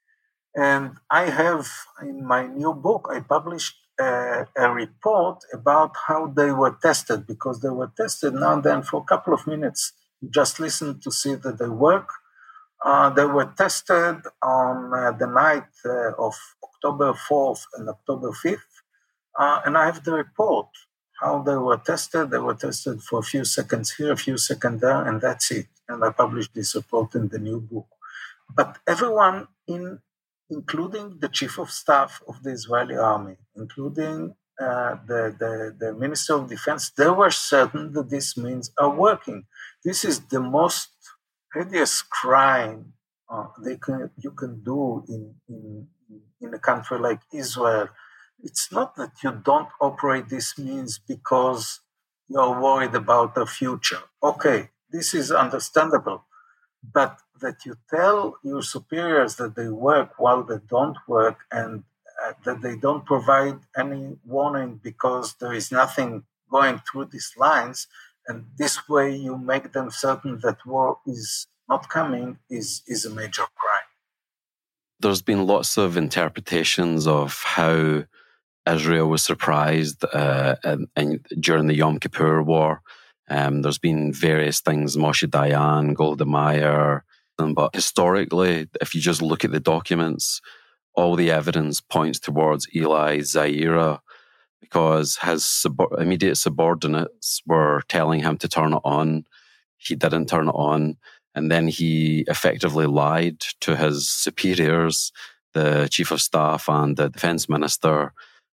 And I have, in my new book, I published a, a report about how they were tested, because they were tested now and then for a couple of minutes. You just listen to see that they work. Uh, they were tested on uh, the night uh, of October fourth and October fifth. Uh, and I have the report, how they were tested. They were tested for a few seconds here, a few seconds there, and that's it. And I published this report in the new book. But everyone, in, including the chief of staff of the Israeli army, including uh, the, the, the Minister of Defense, they were certain that these means are working. This is the most hideous crime uh, they can, you can do in, in, in a country like Israel. It's not that you don't operate these means because you're worried about the future. Okay, this is understandable. But that you tell your superiors that they work while they don't work, and uh, that they don't provide any warning because there is nothing going through these lines, and this way you make them certain that war is not coming, is, is a major crime. There's been lots of interpretations of how Israel was surprised uh, and, and during the Yom Kippur War. Um, there's been various things, Moshe Dayan, Golda Meir, but historically, if you just look at the documents, all the evidence points towards Eli Zaira, because his sub- immediate subordinates were telling him to turn it on. He didn't turn it on. And then he effectively lied to his superiors, the chief of staff and the defense minister.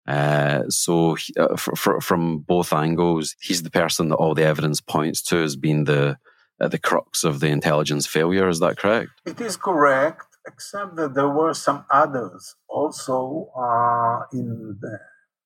Uh, so he, uh, for, for, from both angles, he's the person that all the evidence points to as being the, uh, the crux of the intelligence failure. Is that correct? It is correct, except that there were some others also uh, in the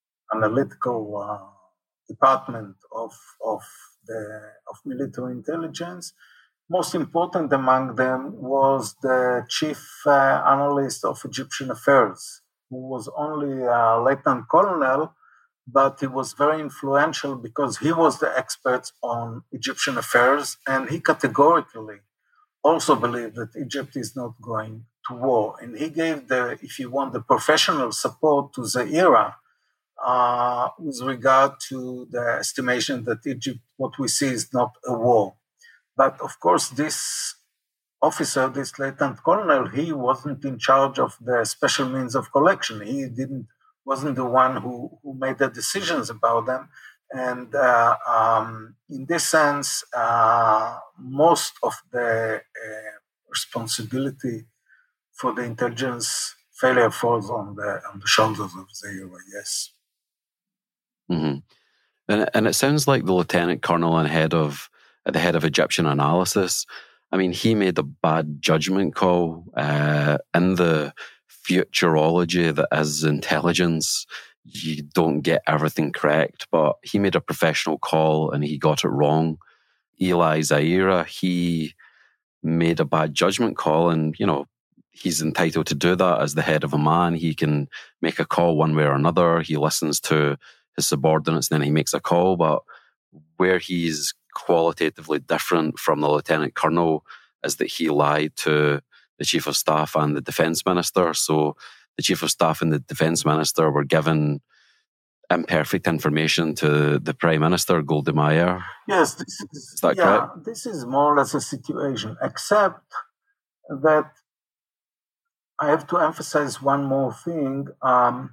analytical uh, department of of the of military intelligence. Most important among them was the chief uh, analyst of Egyptian affairs, who was only a lieutenant colonel, but he was very influential because he was the expert on Egyptian affairs, and he categorically also believed that Egypt is not going to war. And he gave the, if you want, the professional support to Zaira uh, with regard to the estimation that Egypt, what we see is not a war. But of course, this officer, this lieutenant colonel, he wasn't in charge of the special means of collection. He didn't, wasn't the one who, who made the decisions about them. And uh, um, in this sense, uh, most of the uh, responsibility for the intelligence failure falls on the on the shoulders of Zaira, yes. Mm-hmm. And, and it sounds like the lieutenant colonel and head of at the head of Egyptian analysis, I mean, he made a bad judgment call uh, in the futurology that is intelligence. You don't get everything correct, but he made a professional call and he got it wrong. Eli Zaira, he made a bad judgment call, and, you know, he's entitled to do that as the head of a man. He can make a call one way or another. He listens to his subordinates, and then he makes a call. But where he's qualitatively different from the lieutenant colonel is that he lied to the chief of staff and the defense minister. So the chief of staff and the defense minister were given imperfect information to the prime minister, Golda Meir. Yes, this is, is that yeah, correct? This is more or less a situation, except that I have to emphasize one more thing. Um,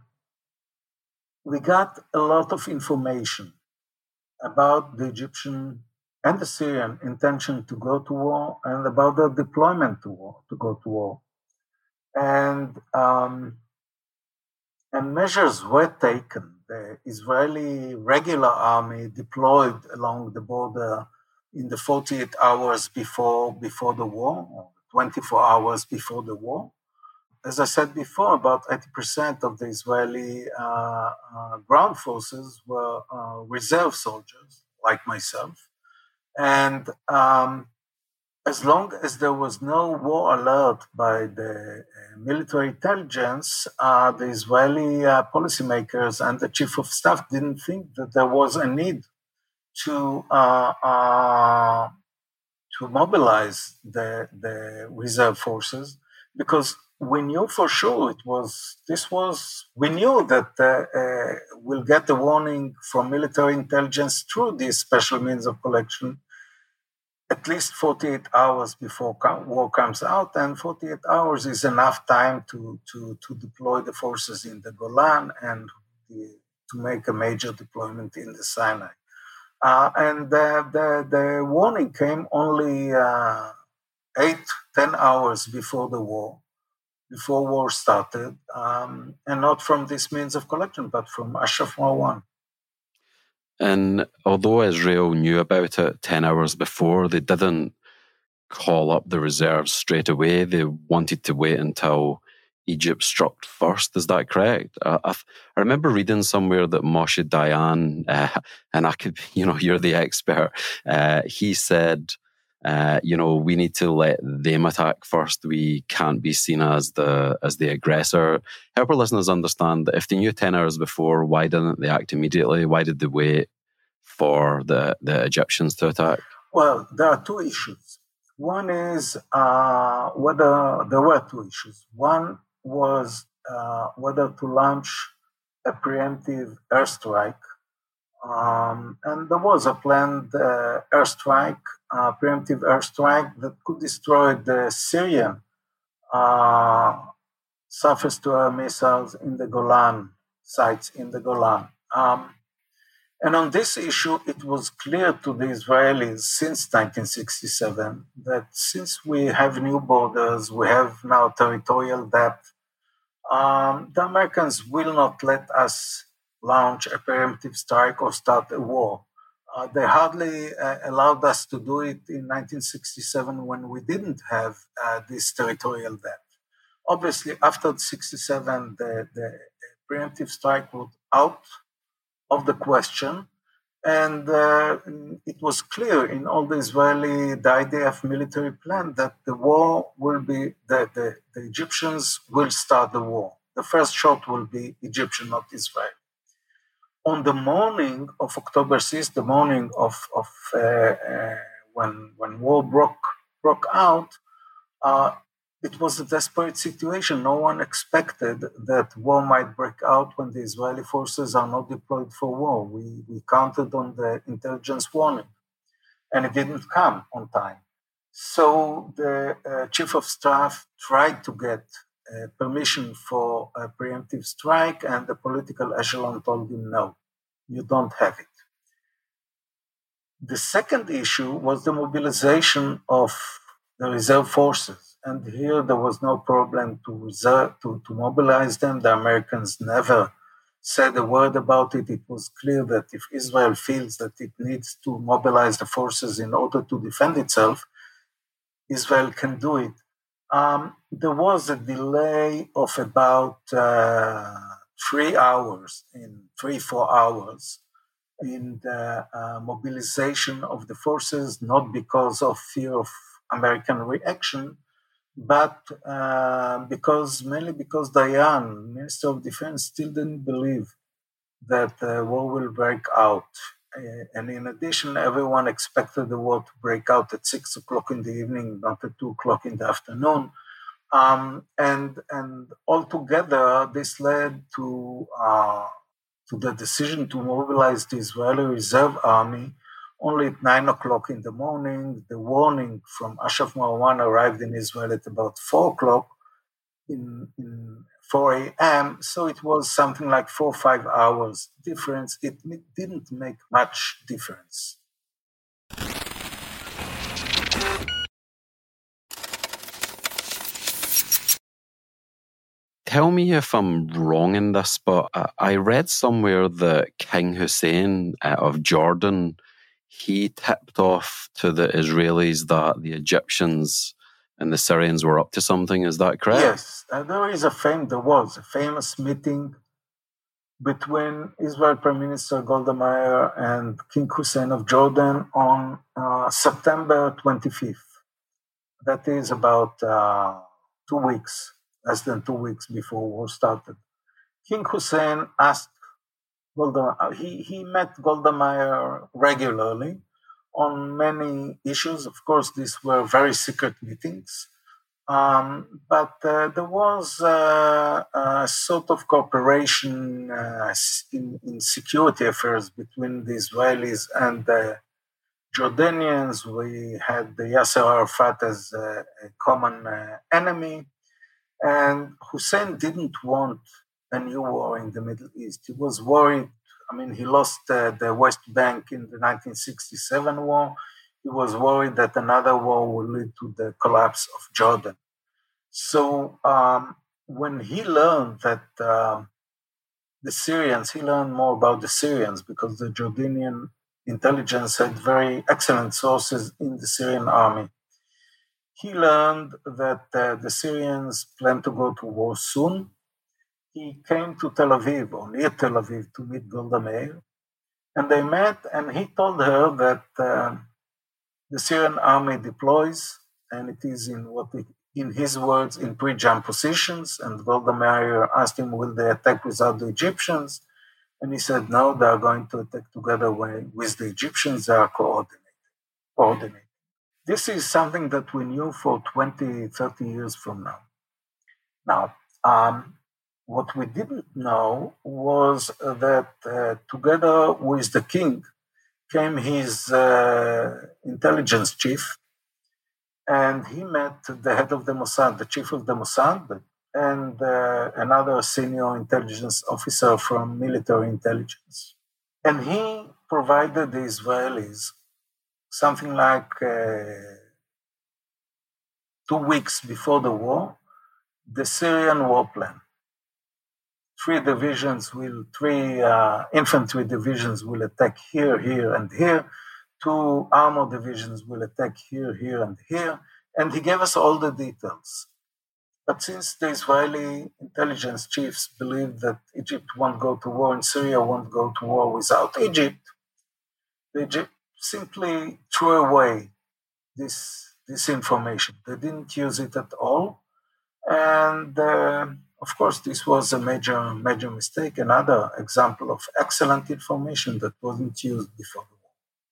we got a lot of information about the Egyptian and the Syrian intention to go to war, and about their deployment to war, to go to war. And, um, and measures were taken the Israeli regular army deployed along the border in the forty-eight hours before, before the war, or twenty-four hours before the war. As I said before, about eighty percent of the Israeli uh, uh, ground forces were uh, reserve soldiers, like myself. And um, as long as there was no war alert by the uh, military intelligence, uh, the Israeli uh, policymakers and the chief of staff didn't think that there was a need to uh, uh, to mobilize the, the reserve forces, because we knew for sure it was, this was, we knew that uh, uh, we'll get a warning from military intelligence through these special means of collection at least forty-eight hours before war comes out, and forty-eight hours is enough time to, to, to deploy the forces in the Golan and the, to make a major deployment in the Sinai. Uh, and the, the, the warning came only uh, eight, ten hours before the war, before war started, um, and not from this means of collection, but from Ashraf Marwan. And although Israel knew about it ten hours before, they didn't call up the reserves straight away. They wanted to wait until Egypt struck first. Is that correct? Uh, I, I remember reading somewhere that Moshe Dayan, uh, and I could, you know, you're the expert, uh, he said, uh, you know, we need to let them attack first. We can't be seen as the as the aggressor. Help our listeners understand that if they knew ten hours before, why didn't they act immediately? Why did they wait for the, the Egyptians to attack? Well, there are two issues. One is uh, whether there were two issues. One was uh, whether to launch a preemptive airstrike. Um, and there was a planned uh, airstrike, uh, preemptive airstrike that could destroy the Syrian uh, surface-to-air missiles in the Golan, sites in the Golan. Um, and on this issue, it was clear to the Israelis since nineteen sixty-seven that since we have new borders, we have now territorial depth, um, the Americans will not let us launch a preemptive strike or start a war. Uh, they hardly uh, allowed us to do it in nineteen sixty-seven when we didn't have uh, this territorial depth. Obviously, after sixty-seven, the, the preemptive strike was out of the question, and uh, it was clear in all the Israeli, the I D F military plan that the war will be, the, the, the Egyptians will start the war. The first shot will be Egyptian, not Israel. On the morning of October sixth, the morning of, of uh, uh, when, when war broke, broke out, uh, it was a desperate situation. No one expected that war might break out when the Israeli forces are not deployed for war. We, we counted on the intelligence warning, and it didn't come on time. So the uh, chief of staff tried to get uh, permission for a preemptive strike, and the political echelon told him, no, you don't have it. The second issue was the mobilization of the reserve forces. And here there was no problem to reserve, to, to mobilize them. The Americans never said a word about it. It was clear that if Israel feels that it needs to mobilize the forces in order to defend itself, Israel can do it. Um, there was a delay of about uh, three hours, in three, four hours, in the uh, mobilization of the forces, not because of fear of American reaction, but uh, because mainly because Dayan, Minister of Defense, still didn't believe that the war will break out. Uh, and in addition, everyone expected the war to break out at six o'clock in the evening, not at two o'clock in the afternoon. Um, and and altogether, this led to uh, to the decision to mobilize the Israeli Reserve Army only at nine o'clock in the morning. The warning from Ashraf Marwan arrived in Israel at about four o'clock in, in four a.m. So it was something like four or five hours difference. It didn't make much difference. tell me if I'm wrong in this, but I read somewhere that King Hussein uh, of Jordan, he tipped off to the Israelis that the Egyptians and the Syrians were up to something. Is that correct? Yes, uh, there is a fame. There was a famous meeting between Israel Prime Minister Golda Meir and King Hussein of Jordan on uh, September twenty-fifth. That is about uh, two weeks, less than two weeks before war started. King Hussein asked Golda, he, he met Golda Meir regularly on many issues. Of course, these were very secret meetings. Um, but uh, there was uh, a sort of cooperation uh, in, in security affairs between the Israelis and the Jordanians. We had the Yasser Arafat as a, a common uh, enemy, and Hussein didn't want a new war in the Middle East. He was worried. I mean, he lost uh, the West Bank in the nineteen sixty-seven war. He was worried that another war would lead to the collapse of Jordan. So um, when he learned that uh, the Syrians, he learned more about the Syrians because the Jordanian intelligence had very excellent sources in the Syrian army. He learned that uh, the Syrians plan to go to war soon. He came to Tel Aviv, or near Tel Aviv, to meet Golda Meir. And they met, and he told her that uh, the Syrian army deploys, and it is in what it, in his words, in pre-jump positions. And Golda Meir asked him, will they attack without the Egyptians? And he said, no, they are going to attack together with the Egyptians. They are coordinated. coordinated. This is something that we knew for twenty, thirty years from now. Now, um, what we didn't know was that uh, together with the king came his uh, intelligence chief, and he met the head of the Mossad, the chief of the Mossad, and uh, another senior intelligence officer from military intelligence. And he provided the Israelis something like uh, two weeks before the war, the Syrian war plan. Three divisions will, three uh, infantry divisions will attack here, here, and here. Two armor divisions will attack here, here, and here. And he gave us all the details. But since the Israeli intelligence chiefs believed that Egypt won't go to war and Syria won't go to war without Egypt, Egypt simply threw away this, this information. They didn't use it at all. And uh, of course, this was a major, major mistake, another example of excellent information that wasn't used before the war.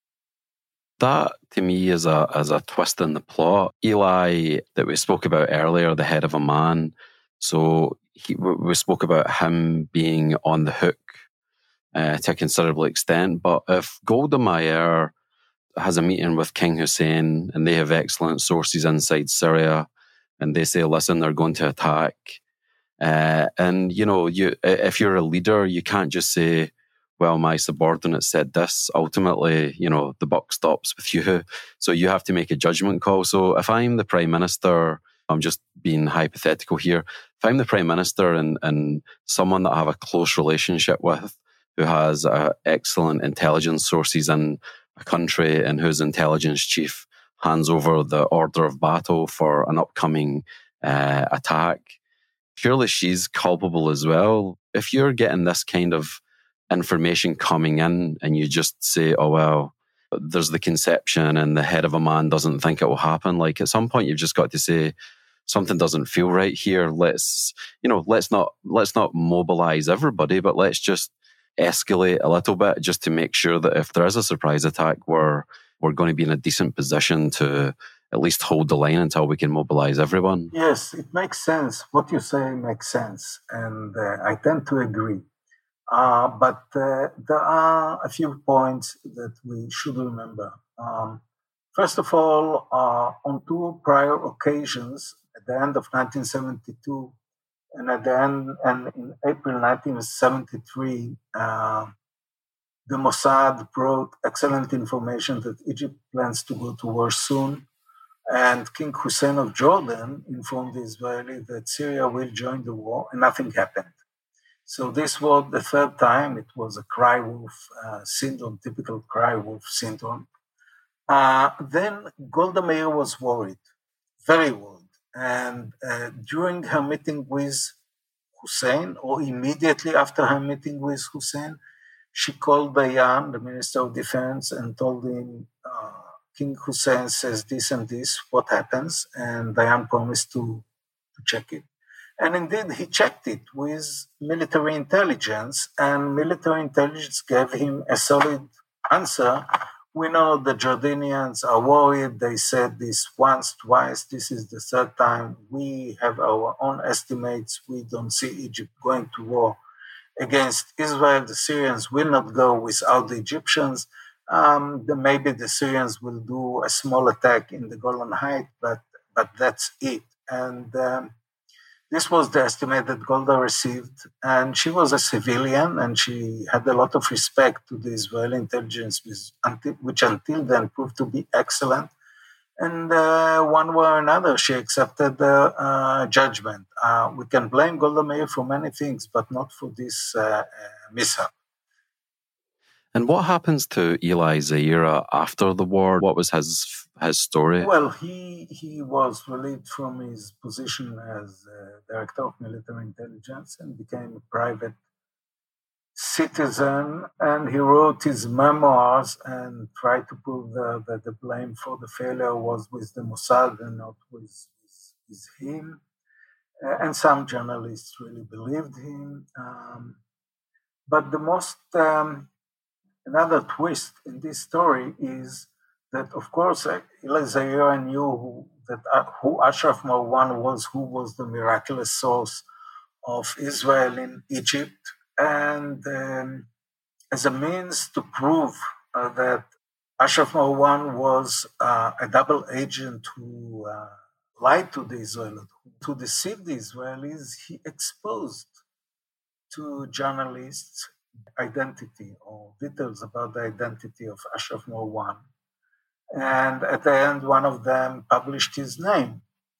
That, to me, is a, is a twist in the plot. Eli, that we spoke about earlier, the head of Amman, so he, we spoke about him being on the hook uh, to a considerable extent, but if Golda Meir has a meeting with King Hussein and they have excellent sources inside Syria, and they say, listen, they're going to attack. Uh, and, you know, you if you're a leader, you can't just say, well, my subordinate said this. Ultimately, you know, the buck stops with you. So you have to make a judgment call. So if I'm the Prime Minister, I'm just being hypothetical here. If I'm the Prime Minister and, and someone that I have a close relationship with, who has uh, excellent intelligence sources in a country and whose intelligence chief hands over the order of battle for an upcoming uh, attack, surely she's culpable as well. If you're getting this kind of information coming in and you just say, oh, well, there's the conception and the head of Amman doesn't think it will happen, like at some point you've just got to say, something doesn't feel right here. Let's, you know, let's not, let's not mobilize everybody, but let's just escalate a little bit just to make sure that if there is a surprise attack, we're, we're going to be in a decent position to at least hold the line until we can mobilize everyone. Yes, it makes sense. What you say makes sense. And uh, I tend to agree. Uh, but uh, there are a few points that we should remember. Um, first of all, uh, on two prior occasions, at the end of nineteen seventy-two and at the end and in April nineteen seventy-three, uh, the Mossad brought excellent information that Egypt plans to go to war soon. And King Hussein of Jordan informed the Israeli that Syria will join the war, and nothing happened. So this was the third time. It was a cry wolf uh, syndrome, typical cry wolf syndrome. Uh, then Golda Meir was worried, very worried. And uh, during her meeting with Hussein, or immediately after her meeting with Hussein, she called Dayan, the Minister of Defense, and told him, uh, King Hussein says this and this, what happens? And Dayan promised to, to check it. And indeed, he checked it with military intelligence, and military intelligence gave him a solid answer. We know the Jordanians are worried. They said this once, twice. This is the third time. We have our own estimates. We don't see Egypt going to war against Israel. The Syrians will not go without the Egyptians. Um, the, maybe the Syrians will do a small attack in the Golan Heights, but, but that's it. And um, this was the estimate that Golda received, and she was a civilian, and she had a lot of respect to the Israeli intelligence, which until then proved to be excellent. And uh, one way or another, she accepted the uh, judgment. Uh, we can blame Golda Meir for many things, but not for this uh, uh, mishap. And what happens to Eli Zaira after the war? What was his his story? Well, he he was relieved from his position as uh, Director of Military Intelligence and became a private citizen. And he wrote his memoirs and tried to prove the, that the blame for the failure was with the Mossad and not with, with, with him. Uh, and some journalists really believed him. Um, but the most... Um, Another twist in this story is that, of course, Eli Zaira knew who, that, uh, who Ashraf Marwan was, who was the miraculous source of Israel in Egypt. And um, as a means to prove uh, that Ashraf Marwan was uh, a double agent who uh, lied to the Israelis, to deceive the Israelis, he exposed to journalists identity or details about the identity of Ashraf Marwan. And at the end, one of them published his name.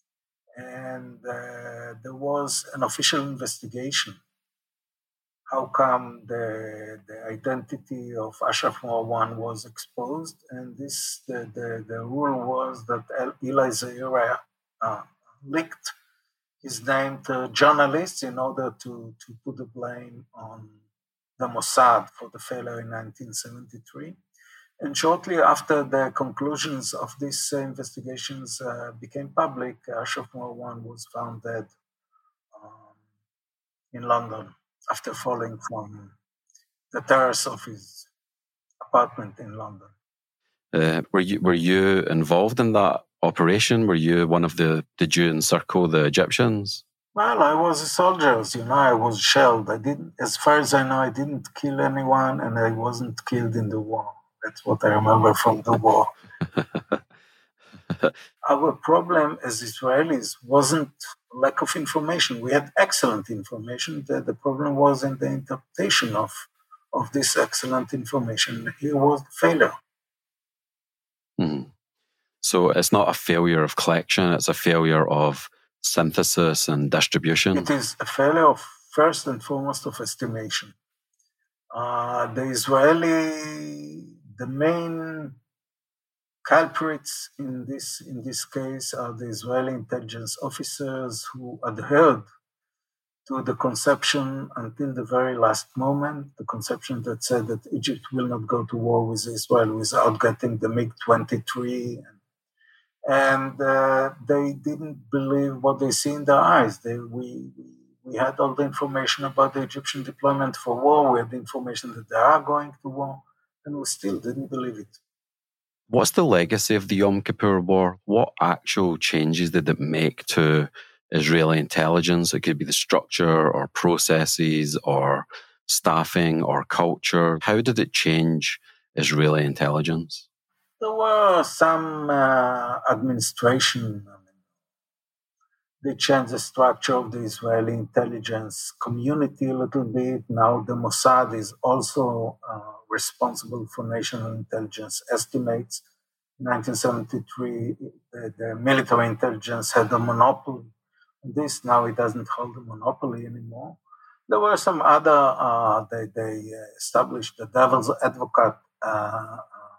And uh, there was an official investigation. How come the, the identity of Ashraf Marwan was exposed? And this the, the, the rule was that Eli Zaira uh, leaked his name to journalists in order to, to put the blame on the Mossad for the failure in nineteen seventy-three. And shortly after the conclusions of these uh, investigations uh, became public, Ashraf Marwan was found dead um, in London after falling from the terrace of his apartment in London. Uh, were you were you involved in that operation? Were you one of the, did you encircle the Egyptians? Well, I was a soldier, as you know, I was shelled. I didn't, as far as I know, I didn't kill anyone, and I wasn't killed in the war. That's what I remember from the war. Our problem as Israelis wasn't lack of information. We had excellent information. The, the problem was in the interpretation of, of this excellent information. Here was the failure. Mm-hmm. So it's not a failure of collection, it's a failure of synthesis and distribution. It is a failure of, first and foremost, of estimation. Uh, the Israeli, the main culprits in this in this case are the Israeli intelligence officers who adhered to the conception until the very last moment, the conception that said that Egypt will not go to war with Israel without getting the MiG twenty-three. And uh, they didn't believe what they see in their eyes. They, we, we had all the information about the Egyptian deployment for war. We had the information that they are going to war, and we still didn't believe it. What's the legacy of the Yom Kippur War? What actual changes did it make to Israeli intelligence? It could be the structure or processes or staffing or culture. How did it change Israeli intelligence? There were some uh, administration. I mean, they changed the structure of the Israeli intelligence community a little bit. Now the Mossad is also uh, responsible for national intelligence estimates. In nineteen seventy-three, the, the military intelligence had a monopoly on this. Now it doesn't hold a monopoly anymore. There were some other, uh, they, they established the Devil's Advocate uh,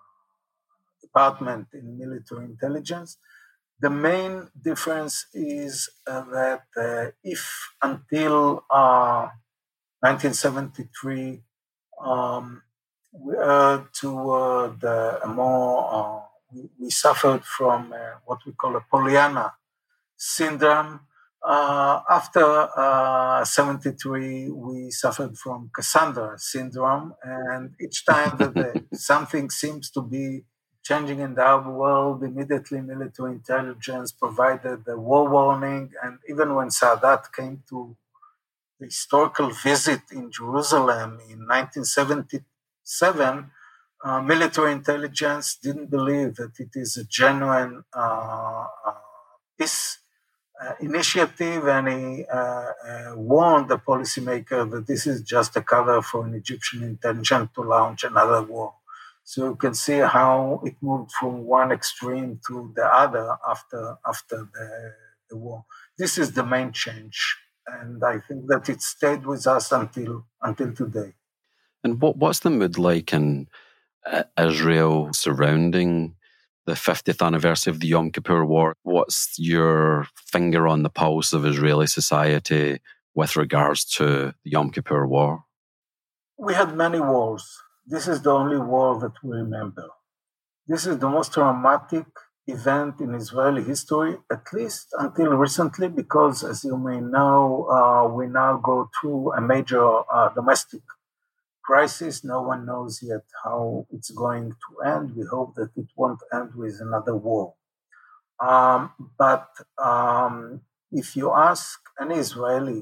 department in military intelligence. The main difference is uh, that uh, if until uh, nineteen seventy-three, um, we heard toward uh, a more, uh, we, we suffered from uh, what we call a Pollyanna syndrome. Uh, after uh, seventy-three, we suffered from Cassandra syndrome, and each time that the, something seems to be changing in the outer world, immediately military intelligence provided the war warning, and even when Sadat came to the historical visit in Jerusalem in nineteen seventy-seven, uh, military intelligence didn't believe that it is a genuine uh, uh, peace Uh, initiative, and he uh, uh, warned the policymaker that this is just a cover for an Egyptian intelligence to launch another war. So you can see how it moved from one extreme to the other after after the, the war. This is the main change, and I think that it stayed with us until until today. And what what's the mood like in uh, Israel surrounding the fiftieth anniversary of the Yom Kippur War? What's your finger on the pulse of Israeli society with regards to the Yom Kippur War? We had many wars. This is the only war that we remember. This is the most traumatic event in Israeli history, at least until recently, because as you may know, uh, we now go through a major uh, domestic crisis. No one knows yet how it's going to end. We hope that it won't end with another war. Um, but um, if you ask an Israeli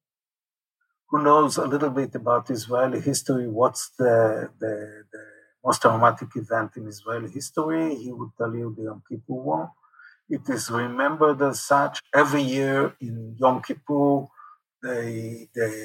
who knows a little bit about Israeli history, what's the, the, the most traumatic event in Israeli history, he would tell you the Yom Kippur War. It is remembered as such. Every year in Yom Kippur, they they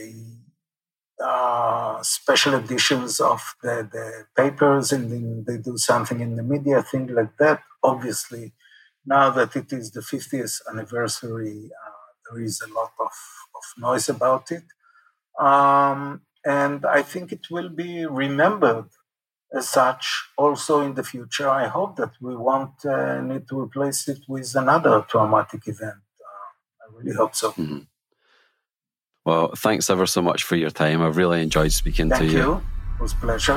Uh, special editions of the, the papers, and then they do something in the media, thing like that. Obviously, now that it is the fiftieth anniversary, uh, there is a lot of, of noise about it. Um, and I think it will be remembered as such also in the future. I hope that we won't uh, need to replace it with another traumatic event. Uh, I really hope so. Mm-hmm. Well, thanks ever so much for your time. I've really enjoyed speaking Thank to you. you. It was a pleasure.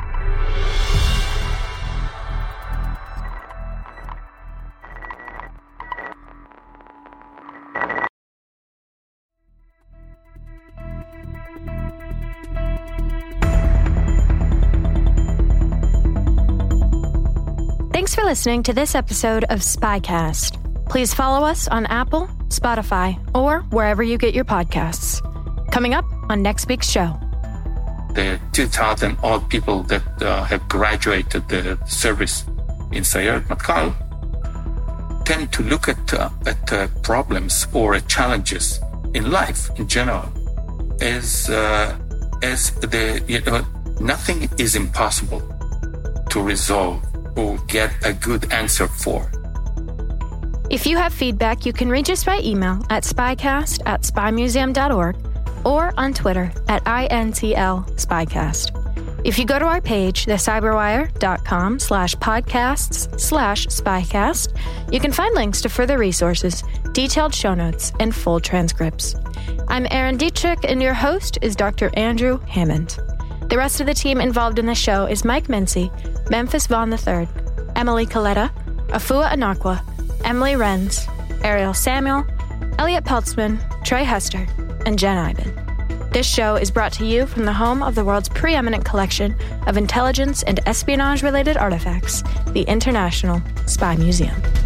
Thanks for listening to this episode of Spycast. Please follow us on Apple, Spotify, or wherever you get your podcasts. Coming up on next week's show. The two thousand odd people that uh, have graduated the service in Sayeret Matkal tend to look at uh, at uh, problems or uh, challenges in life in general as uh, as the you know nothing is impossible to resolve or get a good answer for. If you have feedback, you can reach us by email at spycast at spymuseum dot org or on Twitter at I N T L Spycast. If you go to our page, thecyberwire.com slash podcasts slash spycast, you can find links to further resources, detailed show notes, and full transcripts. I'm Aaron Dietrich, and your host is Doctor Andrew Hammond. The rest of the team involved in the show is Mike Mincy, Memphis Vaughn the third, Emily Coletta, Afua Anakwa, Emily Renz, Ariel Samuel, Elliot Peltzman, Trey Hester, and Jen Iben. This show is brought to you from the home of the world's preeminent collection of intelligence and espionage-related artifacts, the International Spy Museum.